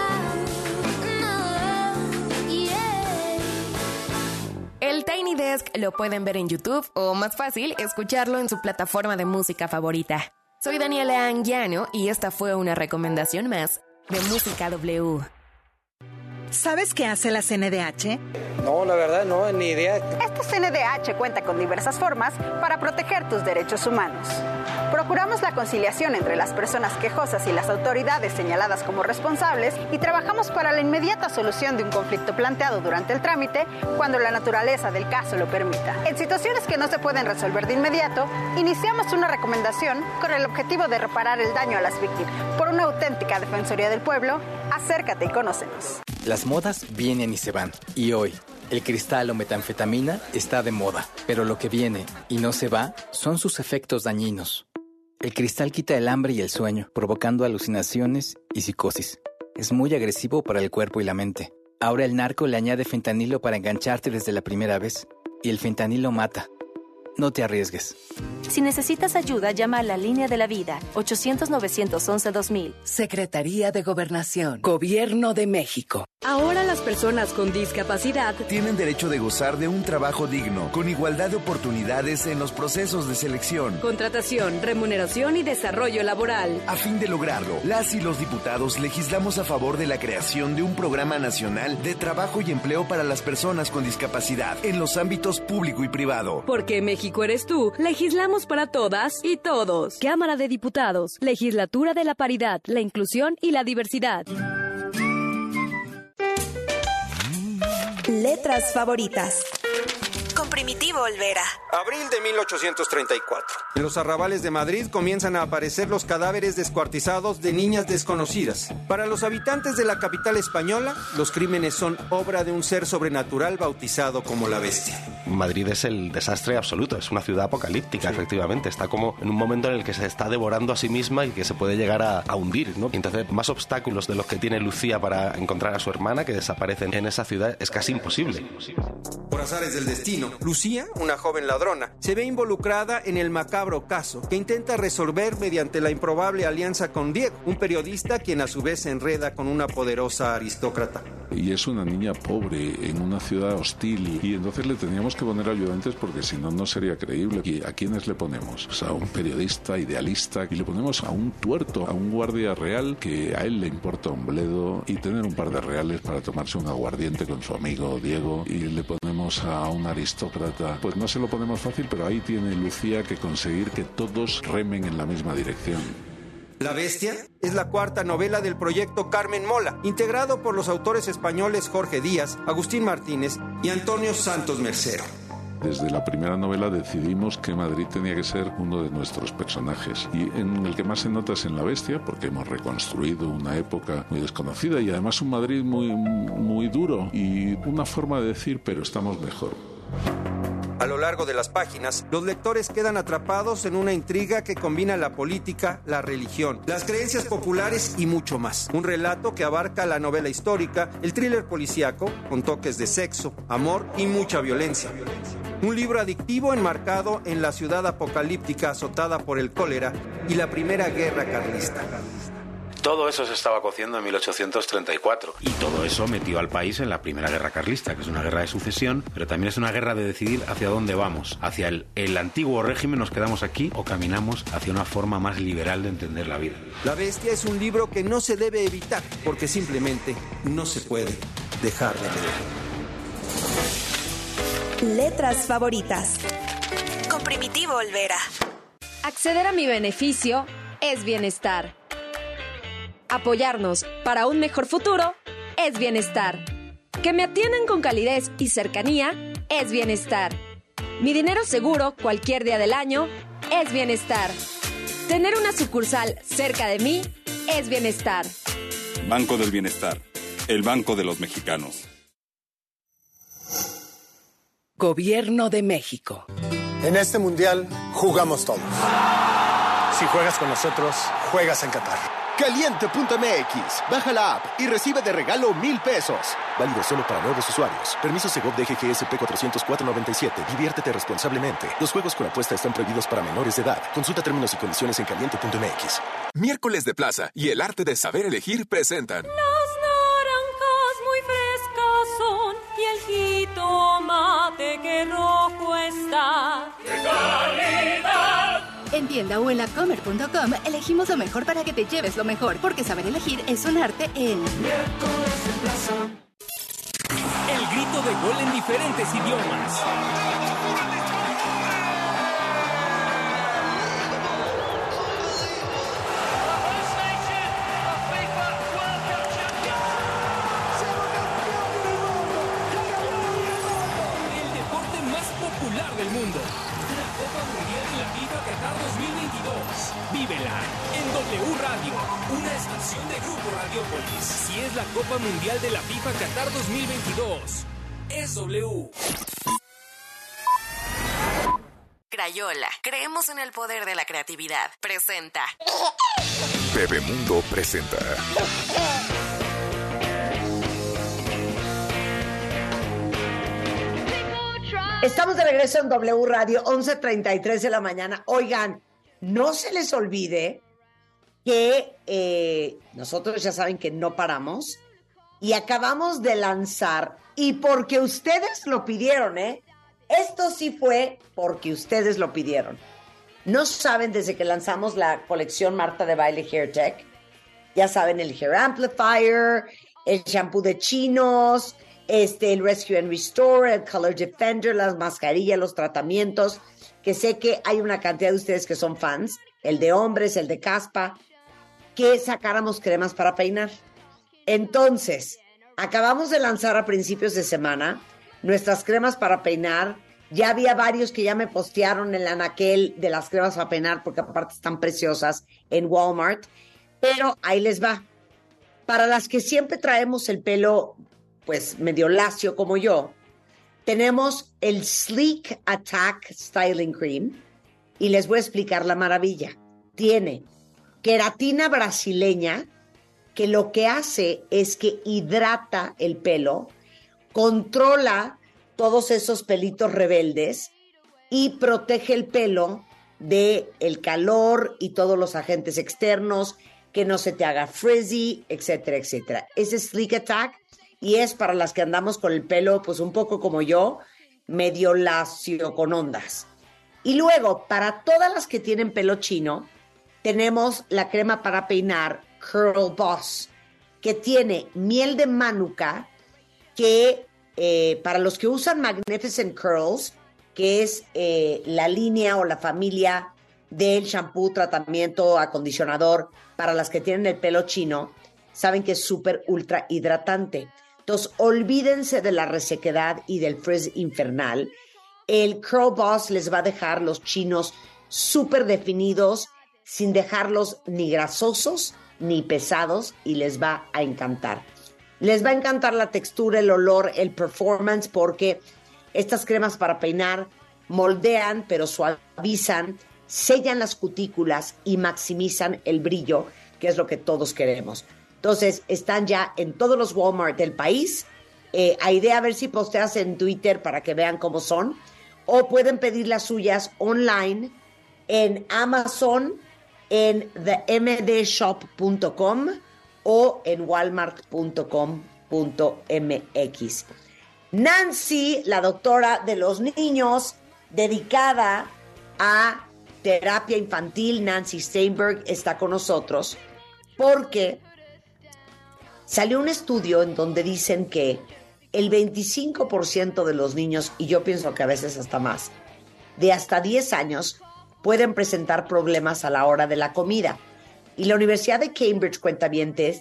El Tiny Desk lo pueden ver en YouTube o, más fácil, escucharlo en su plataforma de música favorita. Soy Daniela Anguiano y esta fue una recomendación más de Música W. ¿Sabes qué hace la CNDH? No, la verdad no, ni idea. Esta CNDH cuenta con diversas formas para proteger tus derechos humanos. Procuramos la conciliación entre las personas quejosas y las autoridades señaladas como responsables y trabajamos para la inmediata solución de un conflicto planteado durante el trámite cuando la naturaleza del caso lo permita. En situaciones que no se pueden resolver de inmediato, iniciamos una recomendación con el objetivo de reparar el daño a las víctimas. Por una auténtica Defensoría del Pueblo, acércate y conócenos. Las modas vienen y se van. Y hoy, el cristal o metanfetamina está de moda. Pero lo que viene y no se va son sus efectos dañinos. El cristal quita el hambre y el sueño, provocando alucinaciones y psicosis. Es muy agresivo para el cuerpo y la mente. Ahora el narco le añade fentanilo para engancharte desde la primera vez. Y el fentanilo mata. No te arriesgues. Si necesitas ayuda, llama a la Línea de la Vida, 800-911-2000. Secretaría de Gobernación, Gobierno de México. Ahora las personas con discapacidad tienen derecho de gozar de un trabajo digno, con igualdad de oportunidades en los procesos de selección, contratación, remuneración y desarrollo laboral. A fin de lograrlo, las y los diputados legislamos a favor de la creación de un programa nacional de trabajo y empleo para las personas con discapacidad en los ámbitos público y privado. Porque México eres tú, legislamos para todas y todos. Cámara de Diputados, Legislatura de la Paridad, la Inclusión y la Diversidad. Letras favoritas. Con Primitivo Olvera. Abril de 1834. En los arrabales de Madrid comienzan a aparecer los cadáveres descuartizados de niñas desconocidas. Para los habitantes de la capital española, los crímenes son obra de un ser sobrenatural bautizado como la Bestia. Madrid es el desastre absoluto, es una ciudad apocalíptica, sí. Efectivamente. Está como en un momento en el que se está devorando a sí misma y que se puede llegar a hundir, ¿no? Y entonces, más obstáculos de los que tiene Lucía para encontrar a su hermana, que desaparecen en esa ciudad, es casi imposible. Por azares del destino, Lucía, una joven ladrona, se ve involucrada en el macabro caso que intenta resolver mediante la improbable alianza con Diego, un periodista quien a su vez se enreda con una poderosa aristócrata. Y es una niña pobre en una ciudad hostil y entonces le teníamos que poner ayudantes porque si no, no sería creíble. ¿Y a quiénes le ponemos? Pues a un periodista idealista y le ponemos a un tuerto, a un guardia real que a él le importa un bledo y tener un par de reales para tomarse un aguardiente con su amigo Diego, y le ponemos a un aristócrata. Pues no se lo ponemos fácil, pero ahí tiene Lucía que conseguir que todos remen en la misma dirección. La Bestia es la cuarta novela del proyecto Carmen Mola, integrado por los autores españoles Jorge Díaz, Agustín Martínez y Antonio Santos Mercero. Desde la primera novela decidimos que Madrid tenía que ser uno de nuestros personajes, y en el que más se nota es en La Bestia, porque hemos reconstruido una época muy desconocida y además un Madrid muy duro y una forma de decir, pero estamos mejor. A lo largo de las páginas, los lectores quedan atrapados en una intriga que combina la política, la religión, las creencias populares y mucho más. Un relato que abarca la novela histórica, el thriller policíaco, con toques de sexo, amor y mucha violencia. Un libro adictivo enmarcado en la ciudad apocalíptica azotada por el cólera y la Primera Guerra Carlista. Todo eso se estaba cociendo en 1834 y todo eso metió al país en la Primera Guerra Carlista, que es una guerra de sucesión, pero también es una guerra de decidir hacia dónde vamos. Hacia el antiguo régimen, nos quedamos aquí, o caminamos hacia una forma más liberal de entender la vida. La Bestia es un libro que no se debe evitar, porque simplemente no se puede dejar de leer. Letras favoritas. Con Primitivo Olvera. Acceder a mi beneficio es bienestar. Apoyarnos para un mejor futuro es bienestar. Que me atiendan con calidez y cercanía es bienestar. Mi dinero seguro cualquier día del año es bienestar. Tener una sucursal cerca de mí es bienestar. Banco del Bienestar, el banco de los mexicanos. Gobierno de México. En este mundial jugamos todos. Si juegas con nosotros, juegas en Qatar. Caliente.mx. Baja la app y recibe de regalo 1,000 pesos. Válido solo para nuevos usuarios. Permiso Segov DGGSP 40497. Diviértete responsablemente. Los juegos con apuesta están prohibidos para menores de edad. Consulta términos y condiciones en caliente.mx. Miércoles de Plaza y el arte de saber elegir presentan. Las naranjas muy frescas son y el jitomate que rojo está. ¡Qué calidad! En tienda o en lacomer.com elegimos lo mejor para que te lleves lo mejor, porque saber elegir es un arte en Miércoles de Plaza. El grito de gol en diferentes idiomas. El deporte más popular del mundo. La Copa Mundial de la FIFA Qatar 2022. Vívela en W Radio, una estación de Grupo Radiópolis. Si es la Copa Mundial de la FIFA Qatar 2022, es W. Crayola, creemos en el poder de la creatividad. Presenta. Bebemundo presenta. Estamos de regreso en W Radio, 11:33 de la mañana. Oigan, no se les olvide que nosotros ya saben que no paramos y acabamos de lanzar, y porque ustedes lo pidieron, esto sí fue porque ustedes lo pidieron. No saben, desde que lanzamos la colección Marta de Baile Hair Tech, ya saben, el Hair Amplifier, el shampoo de chinos, el Rescue and Restore, el Color Defender, las mascarillas, los tratamientos, que sé que hay una cantidad de ustedes que son fans, el de hombres, el de caspa, que sacáramos cremas para peinar. Entonces, acabamos de lanzar a principios de semana nuestras cremas para peinar Ya había varios que ya me postearon el anaquel de las cremas para peinar, porque aparte están preciosas en Walmart. Pero ahí les va. Para las que siempre traemos el pelo, pues, medio lacio como yo, tenemos el Sleek Attack Styling Cream. Y les voy a explicar la maravilla. Tiene queratina brasileña, que lo que hace es que hidrata el pelo, controla todos esos pelitos rebeldes y protege el pelo del calor y todos los agentes externos, que no se te haga frizzy, etcétera, etcétera. Ese es Sleek Attack y es para las que andamos con el pelo, pues un poco como yo, medio lacio con ondas. Y luego, para todas las que tienen pelo chino, tenemos la crema para peinar Curl Boss, que tiene miel de manuka, que para los que usan Magnificent Curls, que es la línea o la familia del shampoo, tratamiento, acondicionador, para las que tienen el pelo chino, saben que es súper ultra hidratante. Entonces, olvídense de la resequedad y del frizz infernal. El Curl Boss les va a dejar los chinos súper definidos, sin dejarlos ni grasosos ni pesados, y les va a encantar. Les va a encantar la textura, el olor, el performance, porque estas cremas para peinar moldean, pero suavizan, sellan las cutículas y maximizan el brillo, que es lo que todos queremos. Entonces, están ya en todos los Walmart del país. Aidea, a ver si posteas en Twitter para que vean cómo son. O pueden pedir las suyas online en Amazon, en themdshop.com o en walmart.com.mx. Nancy, la doctora de los niños, dedicada a terapia infantil, Nancy Steinberg, está con nosotros porque salió un estudio en donde dicen que el 25% de los niños, y yo pienso que a veces hasta más, de hasta 10 años, pueden presentar problemas a la hora de la comida. Y la Universidad de Cambridge, cuentavientes,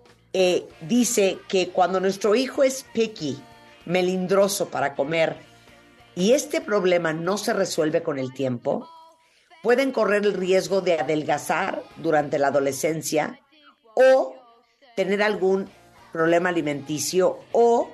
dice que cuando nuestro hijo es picky, melindroso para comer, y este problema no se resuelve con el tiempo, pueden correr el riesgo de adelgazar durante la adolescencia o tener algún problema alimenticio o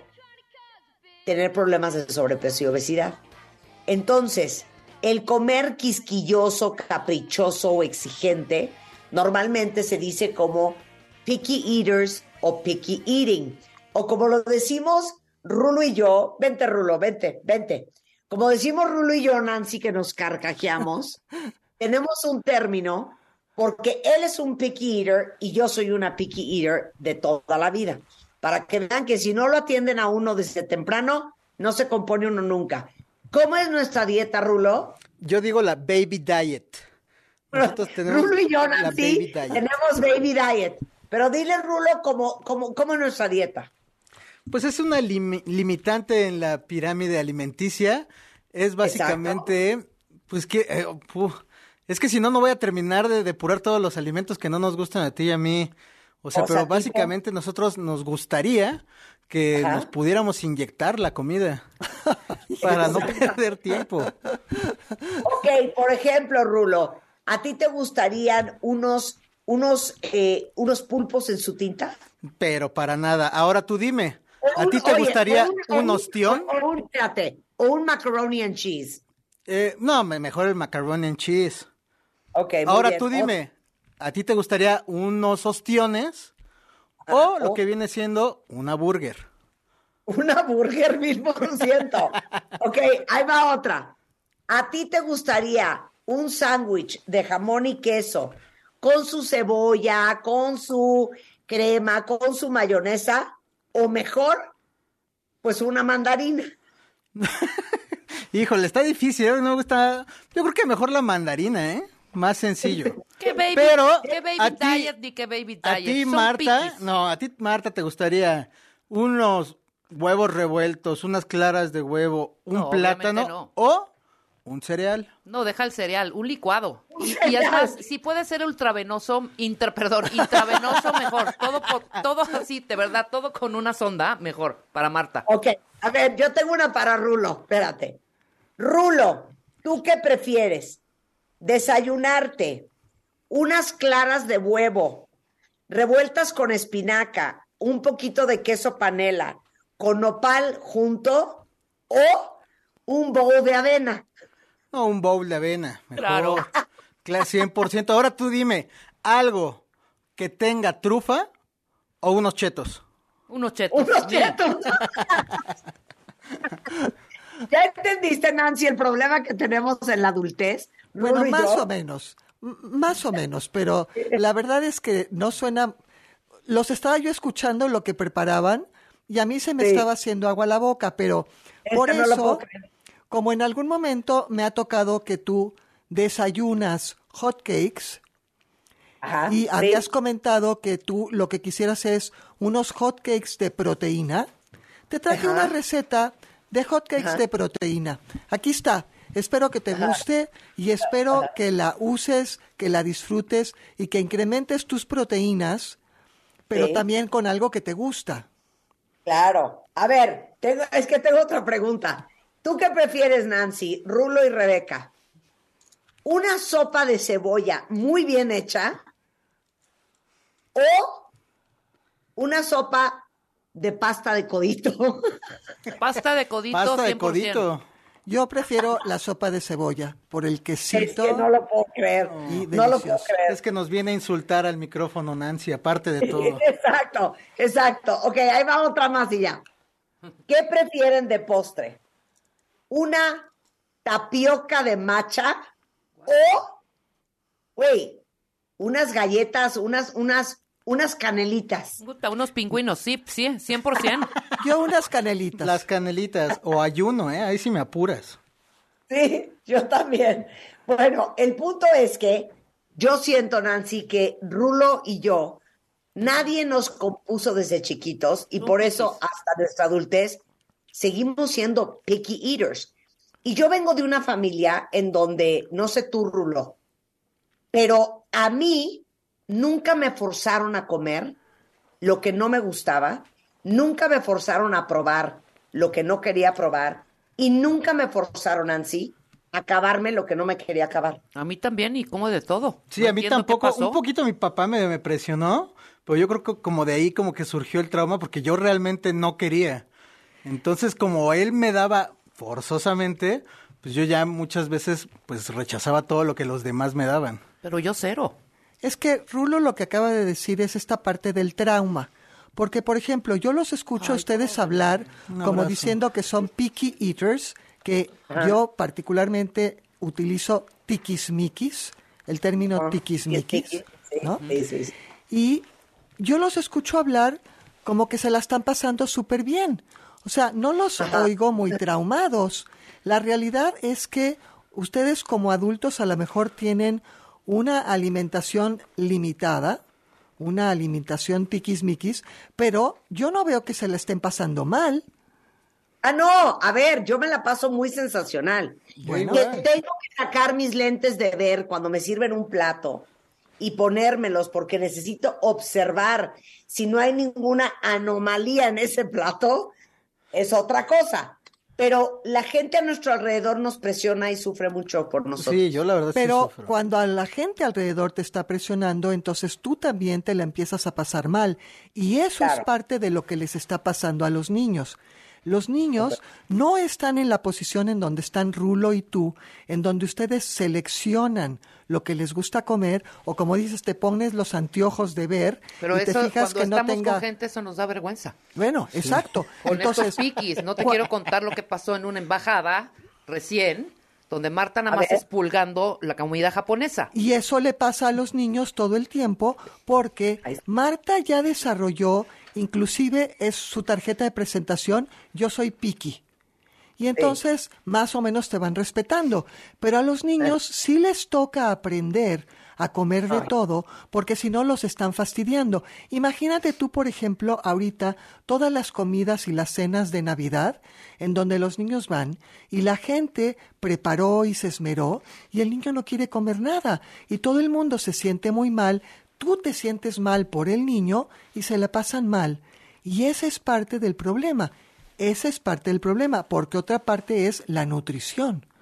tener problemas de sobrepeso y obesidad. Entonces, el comer quisquilloso, caprichoso o exigente normalmente se dice como picky eaters o picky eating. O como lo decimos Rulo y yo, vente Rulo, vente. Como decimos Rulo y yo, Nancy, que nos carcajeamos, tenemos un término porque él es un picky eater y yo soy una picky eater de toda la vida. Para que vean que si no lo atienden a uno desde temprano, no se compone uno nunca. ¿Cómo es nuestra dieta, Rulo? Yo digo la baby diet. Nosotros tenemos Rulo y yo, Nancy, tenemos baby diet. Pero dile, Rulo, ¿cómo es nuestra dieta? Pues es una limitante en la pirámide alimenticia. Es básicamente, exacto, pues que... es que si no voy a terminar de depurar todos los alimentos que no nos gustan a ti y a mí. Pero básicamente nosotros nos gustaría que nos pudiéramos inyectar la comida para no perder tiempo. Ok, por ejemplo, Rulo, ¿a ti te gustarían unos pulpos en su tinta? Pero para nada. Ahora tú dime, ¿a ti te gustaría un ostión? O un macaroni and cheese. No, mejor el macaroni and cheese. Ok, muy ahora bien. Tú dime, ¿a ti te gustaría unos ostiones o lo que viene siendo una burger? Una burger 1000%. Ok, ahí va otra. ¿A ti te gustaría un sándwich de jamón y queso con su cebolla, con su crema, con su mayonesa? O mejor, pues una mandarina. Híjole, está difícil, ¿eh? No gusta... Yo creo que mejor la mandarina, ¿eh? Más sencillo. ¿Qué baby diet ni qué baby diet? A ti, Marta, ¿te gustaría unos huevos revueltos, unas claras de huevo, un plátano o un cereal? No, deja el cereal, un licuado. Y además, si puede ser intravenoso mejor. Todo así, de verdad, todo con una sonda, mejor, para Marta. Ok, a ver, yo tengo una para Rulo, espérate. Rulo, ¿tú qué prefieres? ¿Desayunarte unas claras de huevo revueltas con espinaca, un poquito de queso panela, con nopal junto, o un bowl de avena? No, un bowl de avena. Mejor. Claro. 100%. Ahora tú dime, ¿algo que tenga trufa o unos chetos? Unos chetos. ¡Unos chetos! ¿Ya entendiste, Nancy, el problema que tenemos en la adultez? Bueno, más o menos, pero la verdad es que no suena... Los estaba yo escuchando lo que preparaban y a mí se me estaba haciendo agua a la boca, pero por eso, como en algún momento me ha tocado que tú desayunas hot cakes y habías comentado que tú lo que quisieras es unos hot cakes de proteína, te traje una receta de hot cakes de proteína. Aquí está. Espero que te guste y espero que la uses, que la disfrutes y que incrementes tus proteínas, pero también con algo que te gusta. Claro. A ver, tengo otra pregunta. ¿Tú qué prefieres, Nancy, Rulo y Rebeca? ¿Una sopa de cebolla muy bien hecha o una sopa de pasta de codito? Pasta de codito, Pasta 100%. de codito. Yo prefiero la sopa de cebolla por el quesito. Es que no lo puedo creer. No lo puedo creer. Es que nos viene a insultar al micrófono, Nancy, aparte de todo. Exacto. Ok, ahí va otra más y ya. ¿Qué prefieren de postre? ¿Una tapioca de matcha o, unas galletas, unas canelitas? Unos pingüinos, sí, 100%. Yo unas canelitas. Las canelitas, o ayuno, ahí sí me apuras. Sí, yo también. Bueno, el punto es que yo siento, Nancy, que Rulo y yo, nadie nos compuso desde chiquitos y por eso hasta nuestra adultez seguimos siendo picky eaters. Y yo vengo de una familia en donde, no sé tú, Rulo, pero a mí nunca me forzaron a comer lo que no me gustaba, nunca me forzaron a probar lo que no quería probar y nunca me forzaron, Nancy, a acabarme lo que no me quería acabar. A mí también, y como de todo. Sí, a mí tampoco. Un poquito mi papá me presionó, pero yo creo que como de ahí como que surgió el trauma porque yo realmente no quería. Entonces, como él me daba forzosamente, pues yo ya muchas veces pues rechazaba todo lo que los demás me daban. Pero yo cero. Es que Rulo lo que acaba de decir es esta parte del trauma. Porque, por ejemplo, yo los escucho a ustedes hablar como diciendo que son picky eaters, que yo particularmente utilizo tiquismiquis, el término tiquismiquis, ¿no? Sí. Y yo los escucho hablar como que se la están pasando súper bien. O sea, no los oigo muy traumados. La realidad es que ustedes como adultos a lo mejor tienen una alimentación limitada, una alimentación tiquismiquis, pero yo no veo que se la estén pasando mal. No, a ver, yo me la paso muy sensacional. Bueno, tengo que sacar mis lentes de ver cuando me sirven un plato y ponérmelos porque necesito observar si no hay ninguna anomalía en ese plato, es otra cosa. Pero la gente a nuestro alrededor nos presiona y sufre mucho por nosotros. Sí, yo la verdad pero sí sufro. Cuando a la gente alrededor te está presionando, entonces tú también te la empiezas a pasar mal. Y eso es parte de lo que les está pasando a los niños. Los niños no están en la posición en donde están Rulo y tú, en donde ustedes seleccionan lo que les gusta comer, o como dices, te pones los anteojos de ver. Pero y te eso, fijas cuando que no estamos tenga... con gente, eso nos da vergüenza. Bueno, exacto. Con Entonces, estos piquis, no te quiero contar lo que pasó en una embajada recién, donde Marta nada más expulgando la comida japonesa. Y eso le pasa a los niños todo el tiempo, porque Marta ya desarrolló, inclusive es su tarjeta de presentación, yo soy picky. Y entonces más o menos te van respetando. Pero a los niños sí les toca aprender a comer de todo, porque si no los están fastidiando. Imagínate tú, por ejemplo, ahorita todas las comidas y las cenas de Navidad, en donde los niños van, y la gente preparó y se esmeró, y el niño no quiere comer nada, y todo el mundo se siente muy mal, tú te sientes mal por el niño, y se la pasan mal. Y esa es parte del problema. Esa es parte del problema, porque otra parte es la nutrición.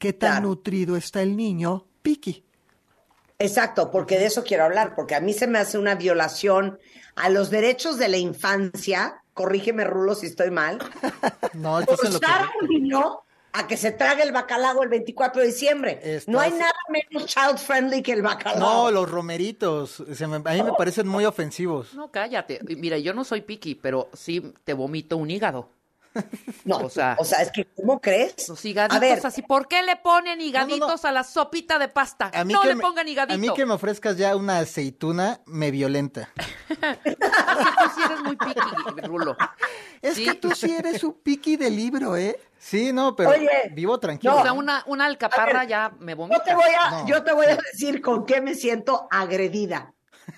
qué tan nutrido está el niño picky. Exacto, porque de eso quiero hablar, porque a mí se me hace una violación a los derechos de la infancia, corrígeme Rulo si estoy mal, no, forzar a un niño a que se trague el bacalao el 24 de diciembre. No hay nada menos child friendly que el bacalao. No, los romeritos, a mí me parecen muy ofensivos. No, cállate. Mira, yo no soy picky, pero sí te vomito un hígado. No, o sea, es que ¿cómo crees? Los higaditos así, ¿por qué le ponen higaditos a la sopita de pasta? No le pongan higadito. A mí que me ofrezcas ya una aceituna me violenta. Así tú sí eres muy picky, Rulo. Es que tú sí eres un picky de libro, ¿eh? Sí, no, pero vivo tranquilo. O sea, una alcaparra ya me vomita. Yo te voy a decir con qué me siento agredida.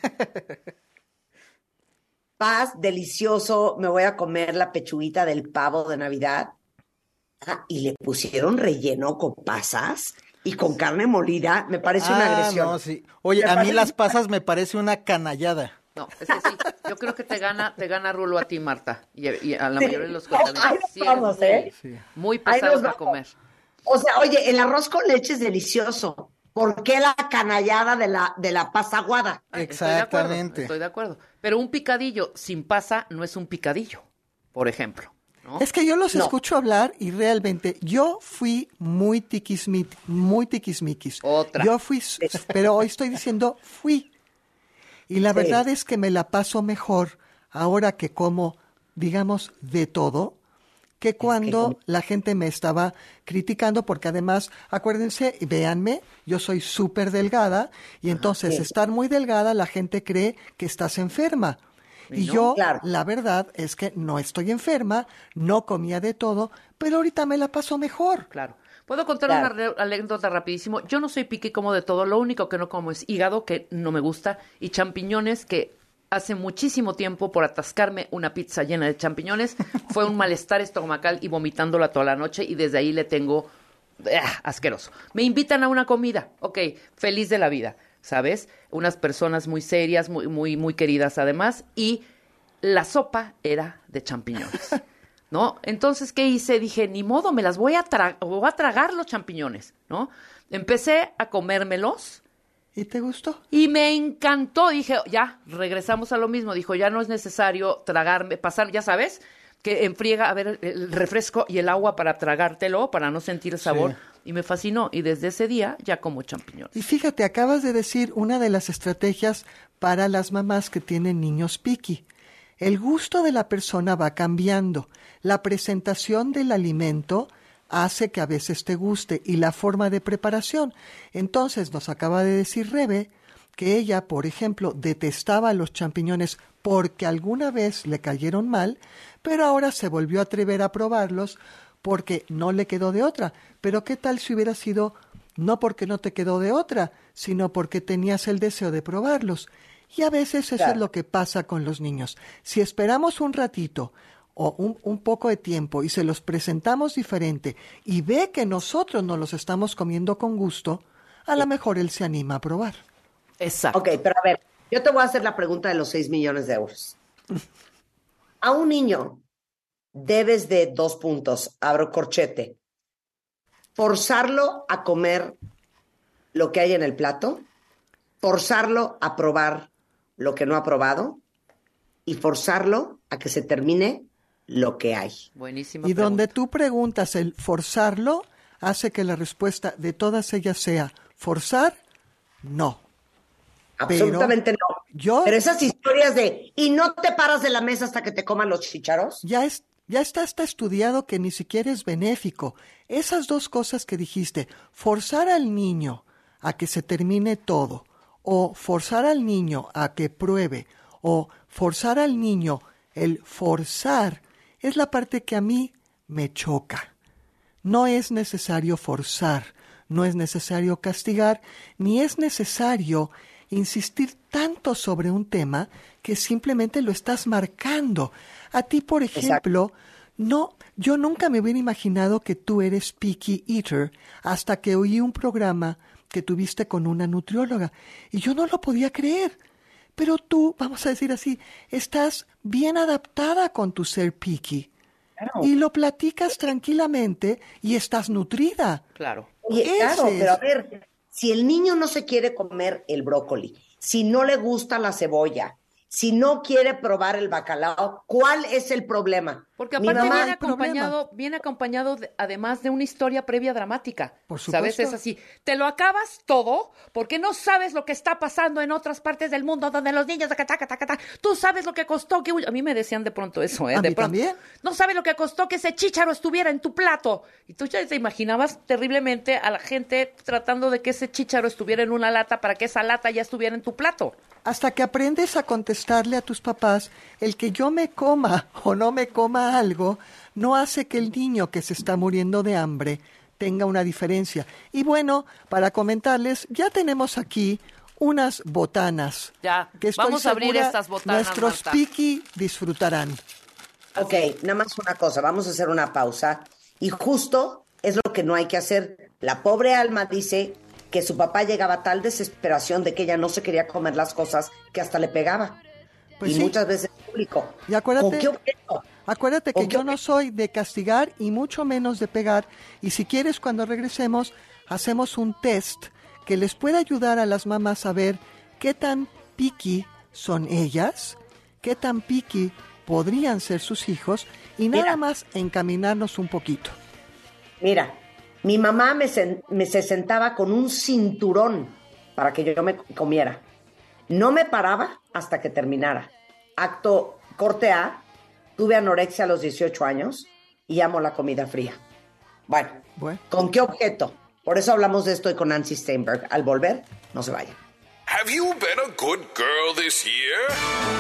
Paz, delicioso, me voy a comer la pechuguita del pavo de Navidad. Y le pusieron relleno con pasas y con carne molida. Me parece una agresión. No, sí. Oye, a mí las pasas me parece una canallada. No, es que sí, yo creo que te gana Rulo a ti, Marta, y a la mayoría de los cuentavientes. Sí, vamos, muy pesado para comer. O sea, oye, el arroz con leche es delicioso. ¿Por qué la canallada de la pasa aguada? Exactamente. Estoy de acuerdo. Pero un picadillo sin pasa no es un picadillo, por ejemplo, ¿no? Es que yo los escucho hablar y realmente yo fui muy tiquismiquis. Yo fui, pero hoy estoy diciendo fui. Y la verdad es que me la paso mejor ahora que como, digamos, de todo, que cuando la gente me estaba criticando, porque además, acuérdense, véanme, yo soy súper delgada, y entonces estar muy delgada, la gente cree que estás enferma. Y yo, la verdad es que no estoy enferma, no comía de todo, pero ahorita me la paso mejor. Claro. ¿Puedo contar una anécdota rapidísimo? Yo no soy piqui como de todo, lo único que no como es hígado, que no me gusta, y champiñones, que hace muchísimo tiempo por atascarme una pizza llena de champiñones, fue un malestar estomacal y vomitándola toda la noche, y desde ahí le tengo asqueroso. Me invitan a una comida, ok, feliz de la vida, ¿sabes? Unas personas muy serias, muy queridas además, y la sopa era de champiñones. ¿No? Entonces, ¿qué hice? Dije, ni modo, me las voy a tragar los champiñones, ¿no? Empecé a comérmelos. ¿Y te gustó? Y me encantó. Dije, ya, regresamos a lo mismo. Dijo, ya no es necesario pasar, ya sabes, que enfriega, a ver, el refresco y el agua para tragártelo, para no sentir el sabor. Sí. Y me fascinó. Y desde ese día ya como champiñones. Y fíjate, acabas de decir una de las estrategias para las mamás que tienen niños picky. El gusto de la persona va cambiando. La presentación del alimento hace que a veces te guste y la forma de preparación. Entonces nos acaba de decir Rebe que ella, por ejemplo, detestaba los champiñones porque alguna vez le cayeron mal, pero ahora se volvió a atrever a probarlos porque no le quedó de otra. Pero ¿qué tal si hubiera sido no porque no te quedó de otra, sino porque tenías el deseo de probarlos? Y a veces eso es lo que pasa con los niños. Si esperamos un ratito o un poco de tiempo y se los presentamos diferente y ve que nosotros nos los estamos comiendo con gusto, a lo mejor él se anima a probar. Exacto. Ok, pero a ver, yo te voy a hacer la pregunta de los 6 millones de euros. A un niño debes de 2 puntos, abro corchete, forzarlo a comer lo que hay en el plato, forzarlo a probar lo que no ha probado y forzarlo a que se termine lo que hay. Buenísima y pregunta. Donde tú preguntas el forzarlo, hace que la respuesta de todas ellas sea forzar, no. Absolutamente no. Pero esas historias de y no te paras de la mesa hasta que te coman los chícharos. Ya está hasta estudiado que ni siquiera es benéfico. Esas dos cosas que dijiste, forzar al niño a que se termine todo, o forzar al niño a que pruebe, o forzar al niño, el forzar, es la parte que a mí me choca. No es necesario forzar, no es necesario castigar, ni es necesario insistir tanto sobre un tema que simplemente lo estás marcando. A ti, por ejemplo, no, yo nunca me hubiera imaginado que tú eres picky eater hasta que oí un programa que tuviste con una nutrióloga y yo no lo podía creer. Pero tú, vamos a decir así, estás bien adaptada con tu ser picky. Claro. Y lo platicas tranquilamente y estás nutrida. Claro. Oye, claro, pero a ver, si el niño no se quiere comer el brócoli, si no le gusta la cebolla, si no quiere probar el bacalao, ¿cuál es el problema? Porque aparte viene acompañado además de una historia previa dramática. Por supuesto. ¿Sabes? Es así. Te lo acabas todo porque no sabes lo que está pasando en otras partes del mundo donde los niños... Tú sabes lo que costó que... A mí me decían de pronto eso, ¿eh? A de mí pronto. también. No sabes lo que costó que ese chícharo estuviera en tu plato. Y tú ya te imaginabas terriblemente a la gente tratando de que ese chícharo estuviera en una lata para que esa lata ya estuviera en tu plato. Hasta que aprendes a contestarle a tus papás, el que yo me coma o no me coma algo, no hace que el niño que se está muriendo de hambre tenga una diferencia. Y bueno, para comentarles, ya tenemos aquí unas botanas. Ya, que vamos a abrir estas botanas, nuestros Marta. Piki disfrutarán. Ok, nada más una cosa, vamos a hacer una pausa. Y justo es lo que no hay que hacer. La pobre Alma dice que su papá llegaba a tal desesperación de que ella no se quería comer las cosas que hasta le pegaba. Pues y sí. Muchas veces público. Y acuérdate, ¿Con qué objeto? Acuérdate que yo no soy de castigar y mucho menos de pegar. Y si quieres, cuando regresemos, hacemos un test que les pueda ayudar a las mamás a ver qué tan picky son ellas, qué tan picky podrían ser sus hijos y nada más encaminarnos un poquito. Mira, mi mamá se sentaba con un cinturón para que yo me comiera. No me paraba hasta que terminara. Corte A, tuve anorexia a los 18 años y amo la comida fría. Bueno, ¿con qué objeto? Por eso hablamos de esto hoy con Nancy Steinberg. Al volver, no se vayan. Have you been a good girl this year?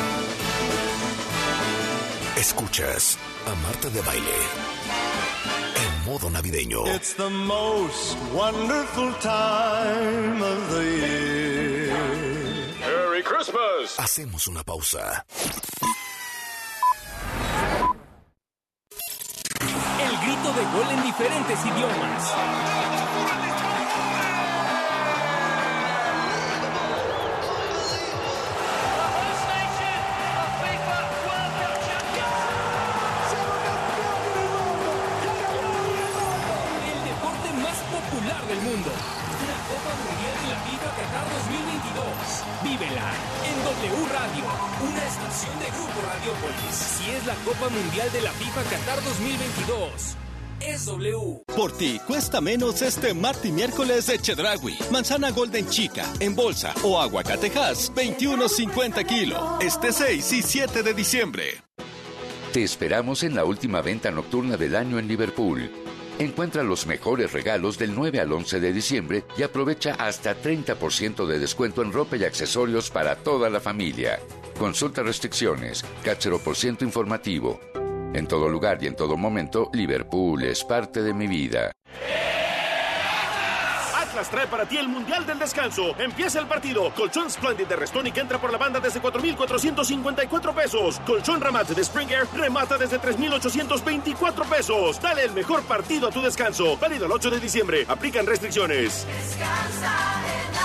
Escuchas a Marta de Baile en modo navideño. It's the most wonderful time of the year. Merry Christmas. Hacemos una pausa. El grito de gol en diferentes idiomas. El deporte más popular del mundo. La Copa Mundial de la FIFA Qatar 2022. Vívela en W Radio, una estación de Grupo Radiopolis. Si es la Copa Mundial de la FIFA Qatar 2022, es W. Por ti cuesta menos este martes y miércoles de Chedraui. Manzana Golden Chica en bolsa o aguacatejas 21.50 kilo. Este 6 y 7 de diciembre. Te esperamos en la última venta nocturna del año en Liverpool. Encuentra los mejores regalos del 9 al 11 de diciembre y aprovecha hasta 30% de descuento en ropa y accesorios para toda la familia. Consulta restricciones, Cáchero por ciento informativo. En todo lugar y en todo momento, Liverpool es parte de mi vida. Atlas trae para ti el Mundial del Descanso. Empieza el partido. Colchón Splendid de Restonic entra por la banda desde 4,454 pesos. Colchón Ramat de Springer remata desde 3,824 pesos. Dale el mejor partido a tu descanso. Válido el 8 de diciembre. Aplican restricciones. Descansa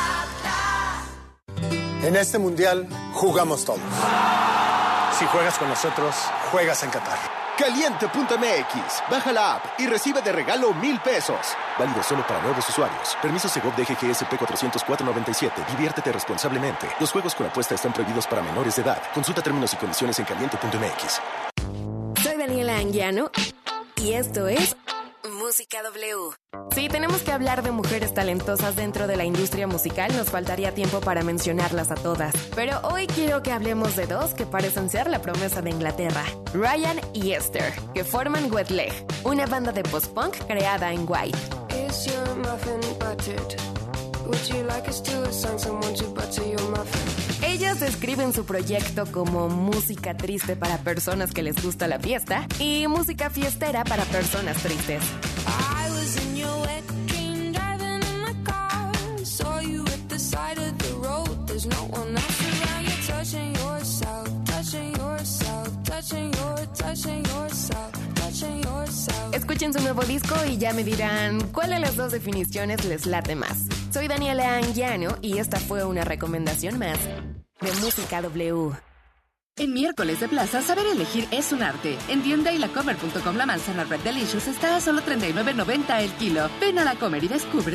en Atlas. En este mundial jugamos todos. Si juegas con nosotros, juegas en Qatar. Caliente.mx. Baja la app y recibe de regalo 1,000 pesos. Válido solo para nuevos usuarios. Permiso Segov de GGSP 40497. Diviértete responsablemente. Los juegos con apuesta están prohibidos para menores de edad. Consulta términos y condiciones en caliente.mx. Soy Daniela Anguiano y esto es Música W. Si tenemos que hablar de mujeres talentosas dentro de la industria musical, nos faltaría tiempo para mencionarlas a todas. Pero hoy quiero que hablemos de dos que parecen ser la promesa de Inglaterra, Ryan y Esther, que forman Wet Leg, una banda de post-punk creada en White. Is your muffin buttered? Would you like us to assign someone to butter your muffin? Ellas describen su proyecto como música triste para personas que les gusta la fiesta y música fiestera para personas tristes. I was in your wet dream, driving in my car. Saw you at the side of the road. There's no one else around. You're touching yourself, touching yourself, touching yourself, touching yourself. Escuchen su nuevo disco y ya me dirán cuál de las dos definiciones les late más. Soy Daniela Anguiano y esta fue una recomendación más de Música W. En miércoles de plaza, saber elegir es un arte. En tienda y lacomer.com la manzana Red Delicious está a solo $39.90 el kilo. Ven a La Comer y descubre.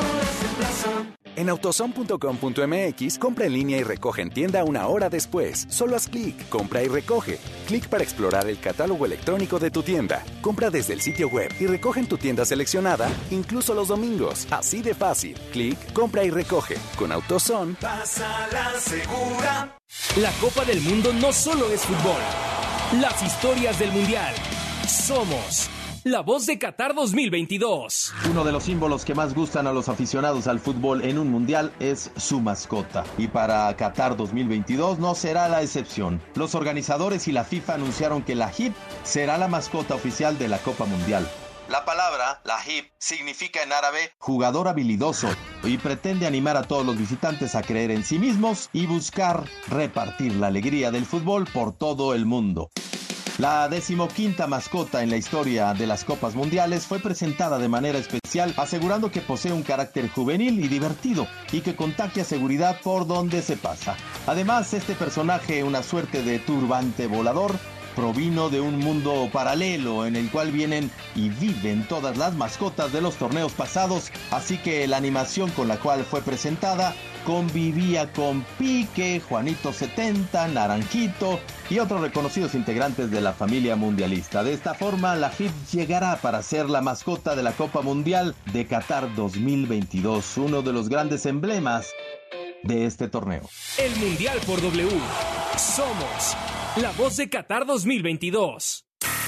En autoson.com.mx, compra en línea y recoge en tienda una hora después. Solo haz clic, compra y recoge. Clic para explorar el catálogo electrónico de tu tienda. Compra desde el sitio web y recoge en tu tienda seleccionada, incluso los domingos. Así de fácil. Clic, compra y recoge. Con AutoZone, pásala segura. La Copa del Mundo no solo es fútbol. Las historias del Mundial. Somos la voz de Qatar 2022. Uno de los símbolos que más gustan a los aficionados al fútbol en un mundial es su mascota. Y para Qatar 2022 no será la excepción. Los organizadores y la FIFA anunciaron que la Hib será la mascota oficial de la Copa Mundial. La palabra, la Hib, significa en árabe jugador habilidoso y pretende animar a todos los visitantes a creer en sí mismos y buscar repartir la alegría del fútbol por todo el mundo. La 15ª mascota en la historia de las Copas Mundiales fue presentada de manera especial, asegurando que posee un carácter juvenil y divertido y que contagia seguridad por donde se pasa. Además, este personaje, una suerte de turbante volador, provino de un mundo paralelo en el cual vienen y viven todas las mascotas de los torneos pasados, así que la animación con la cual fue presentada convivía con Pique, Juanito 70, Naranjito y otros reconocidos integrantes de la familia mundialista. De esta forma, la Hib llegará para ser la mascota de la Copa Mundial de Qatar 2022, uno de los grandes emblemas de este torneo. El Mundial por W. Somos la voz de Qatar 2022.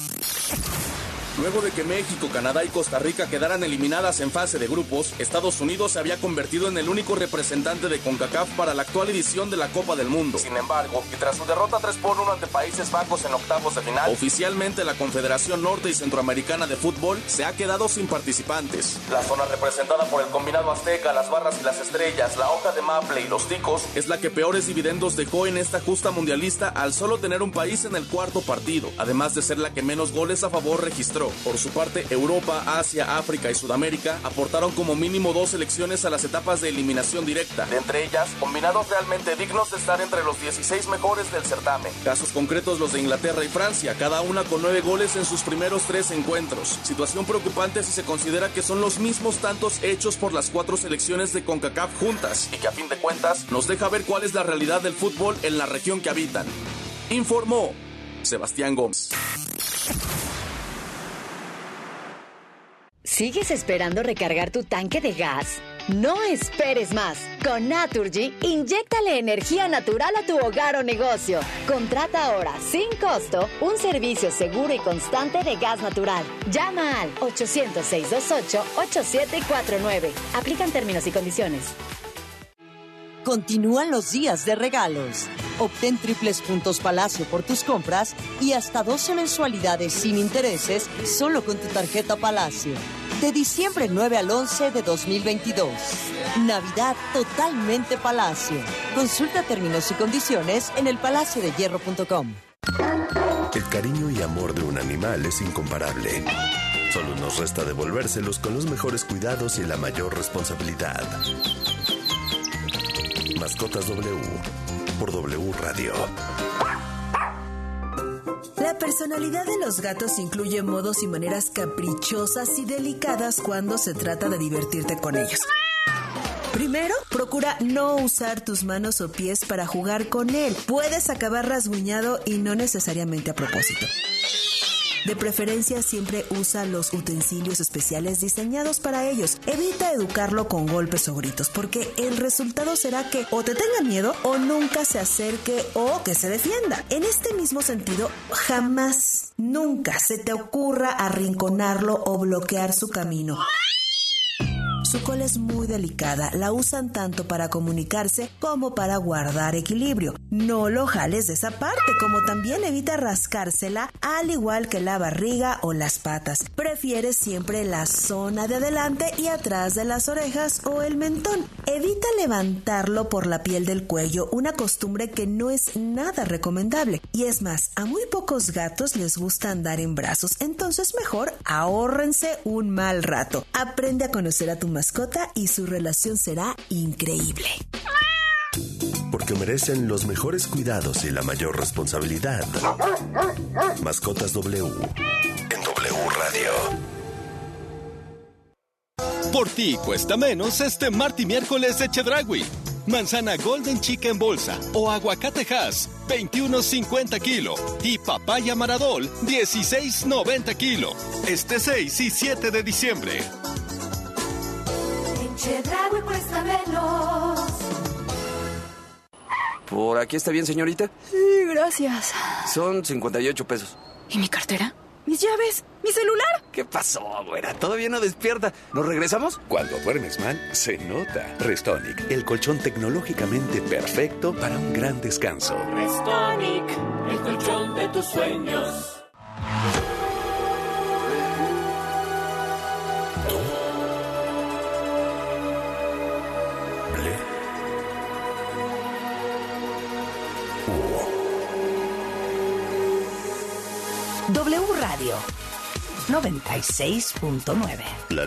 Luego de que México, Canadá y Costa Rica quedaran eliminadas en fase de grupos, Estados Unidos se había convertido en el único representante de CONCACAF para la actual edición de la Copa del Mundo. Sin embargo, y tras su derrota 3-1 ante Países Bajos en octavos de final, oficialmente la Confederación Norte y Centroamericana de Fútbol se ha quedado sin participantes. La zona representada por el combinado azteca, las barras y las estrellas, la hoja de maple y los ticos es la que peores dividendos dejó en esta justa mundialista al solo tener un país en el cuarto partido, además de ser la que menos goles a favor registró. Por su parte, Europa, Asia, África y Sudamérica aportaron como mínimo 2 selecciones a las etapas de eliminación directa, de entre ellas, combinados realmente dignos de estar entre los 16 mejores del certamen. Casos concretos los de Inglaterra y Francia, cada una con 9 goles en sus primeros 3 encuentros. Situación preocupante si se considera que son los mismos tantos hechos por las 4 selecciones de CONCACAF juntas, y que a fin de cuentas nos deja ver cuál es la realidad del fútbol en la región que habitan. Informó Sebastián Gómez. ¿Sigues esperando recargar tu tanque de gas? No esperes más. Con Naturgy, inyéctale energía natural a tu hogar o negocio. Contrata ahora, sin costo, un servicio seguro y constante de gas natural. Llama al 800-628-8749. Aplican términos y condiciones. Continúan los días de regalos. Obtén triples puntos Palacio por tus compras y hasta 12 mensualidades sin intereses solo con tu tarjeta Palacio. De diciembre 9 al 11 de 2022. Navidad totalmente Palacio. Consulta términos y condiciones en elpalaciodehierro.com. El cariño y amor de un animal es incomparable. Solo nos resta devolvérselos con los mejores cuidados y la mayor responsabilidad. Mascotas W por W Radio. La personalidad de los gatos incluye modos y maneras caprichosas y delicadas cuando se trata de divertirte con ellos. Primero, procura no usar tus manos o pies para jugar con él. Puedes acabar rasguñado y no necesariamente a propósito. De preferencia, siempre usa los utensilios especiales diseñados para ellos. Evita educarlo con golpes o gritos, porque el resultado será que o te tenga miedo o nunca se acerque o que se defienda. En este mismo sentido, jamás, nunca se te ocurra arrinconarlo o bloquear su camino. Su cola es muy delicada, la usan tanto para comunicarse como para guardar equilibrio. No lo jales de esa parte, como también evita rascársela, al igual que la barriga o las patas. Prefiere siempre la zona de adelante y atrás de las orejas o el mentón. Evita levantarlo por la piel del cuello, una costumbre que no es nada recomendable. Y es más, a muy pocos gatos les gusta andar en brazos, entonces mejor ahórrense un mal rato. Aprende a conocer a tu mascota y su relación será increíble. porque merecen los mejores cuidados y la mayor responsabilidad. Mascotas W en W Radio. Por ti cuesta menos este martes y miércoles de Chedraui. Manzana Golden Chica en bolsa o aguacate Hass, 21.50 kilo. Y papaya Maradol, 16.90 kilo. Este 6 y 7 de diciembre. En Chedraui cuesta menos. ¿Por aquí está bien, señorita? Sí, gracias. Son 58 pesos. ¿Y mi cartera? ¿Mis llaves? ¿Mi celular? ¿Qué pasó, güera? Todavía no despierta. ¿Nos regresamos? Cuando duermes mal, se nota. Restonic, el colchón tecnológicamente perfecto para un gran descanso. Restonic, el colchón de tus sueños. W Radio 96.9.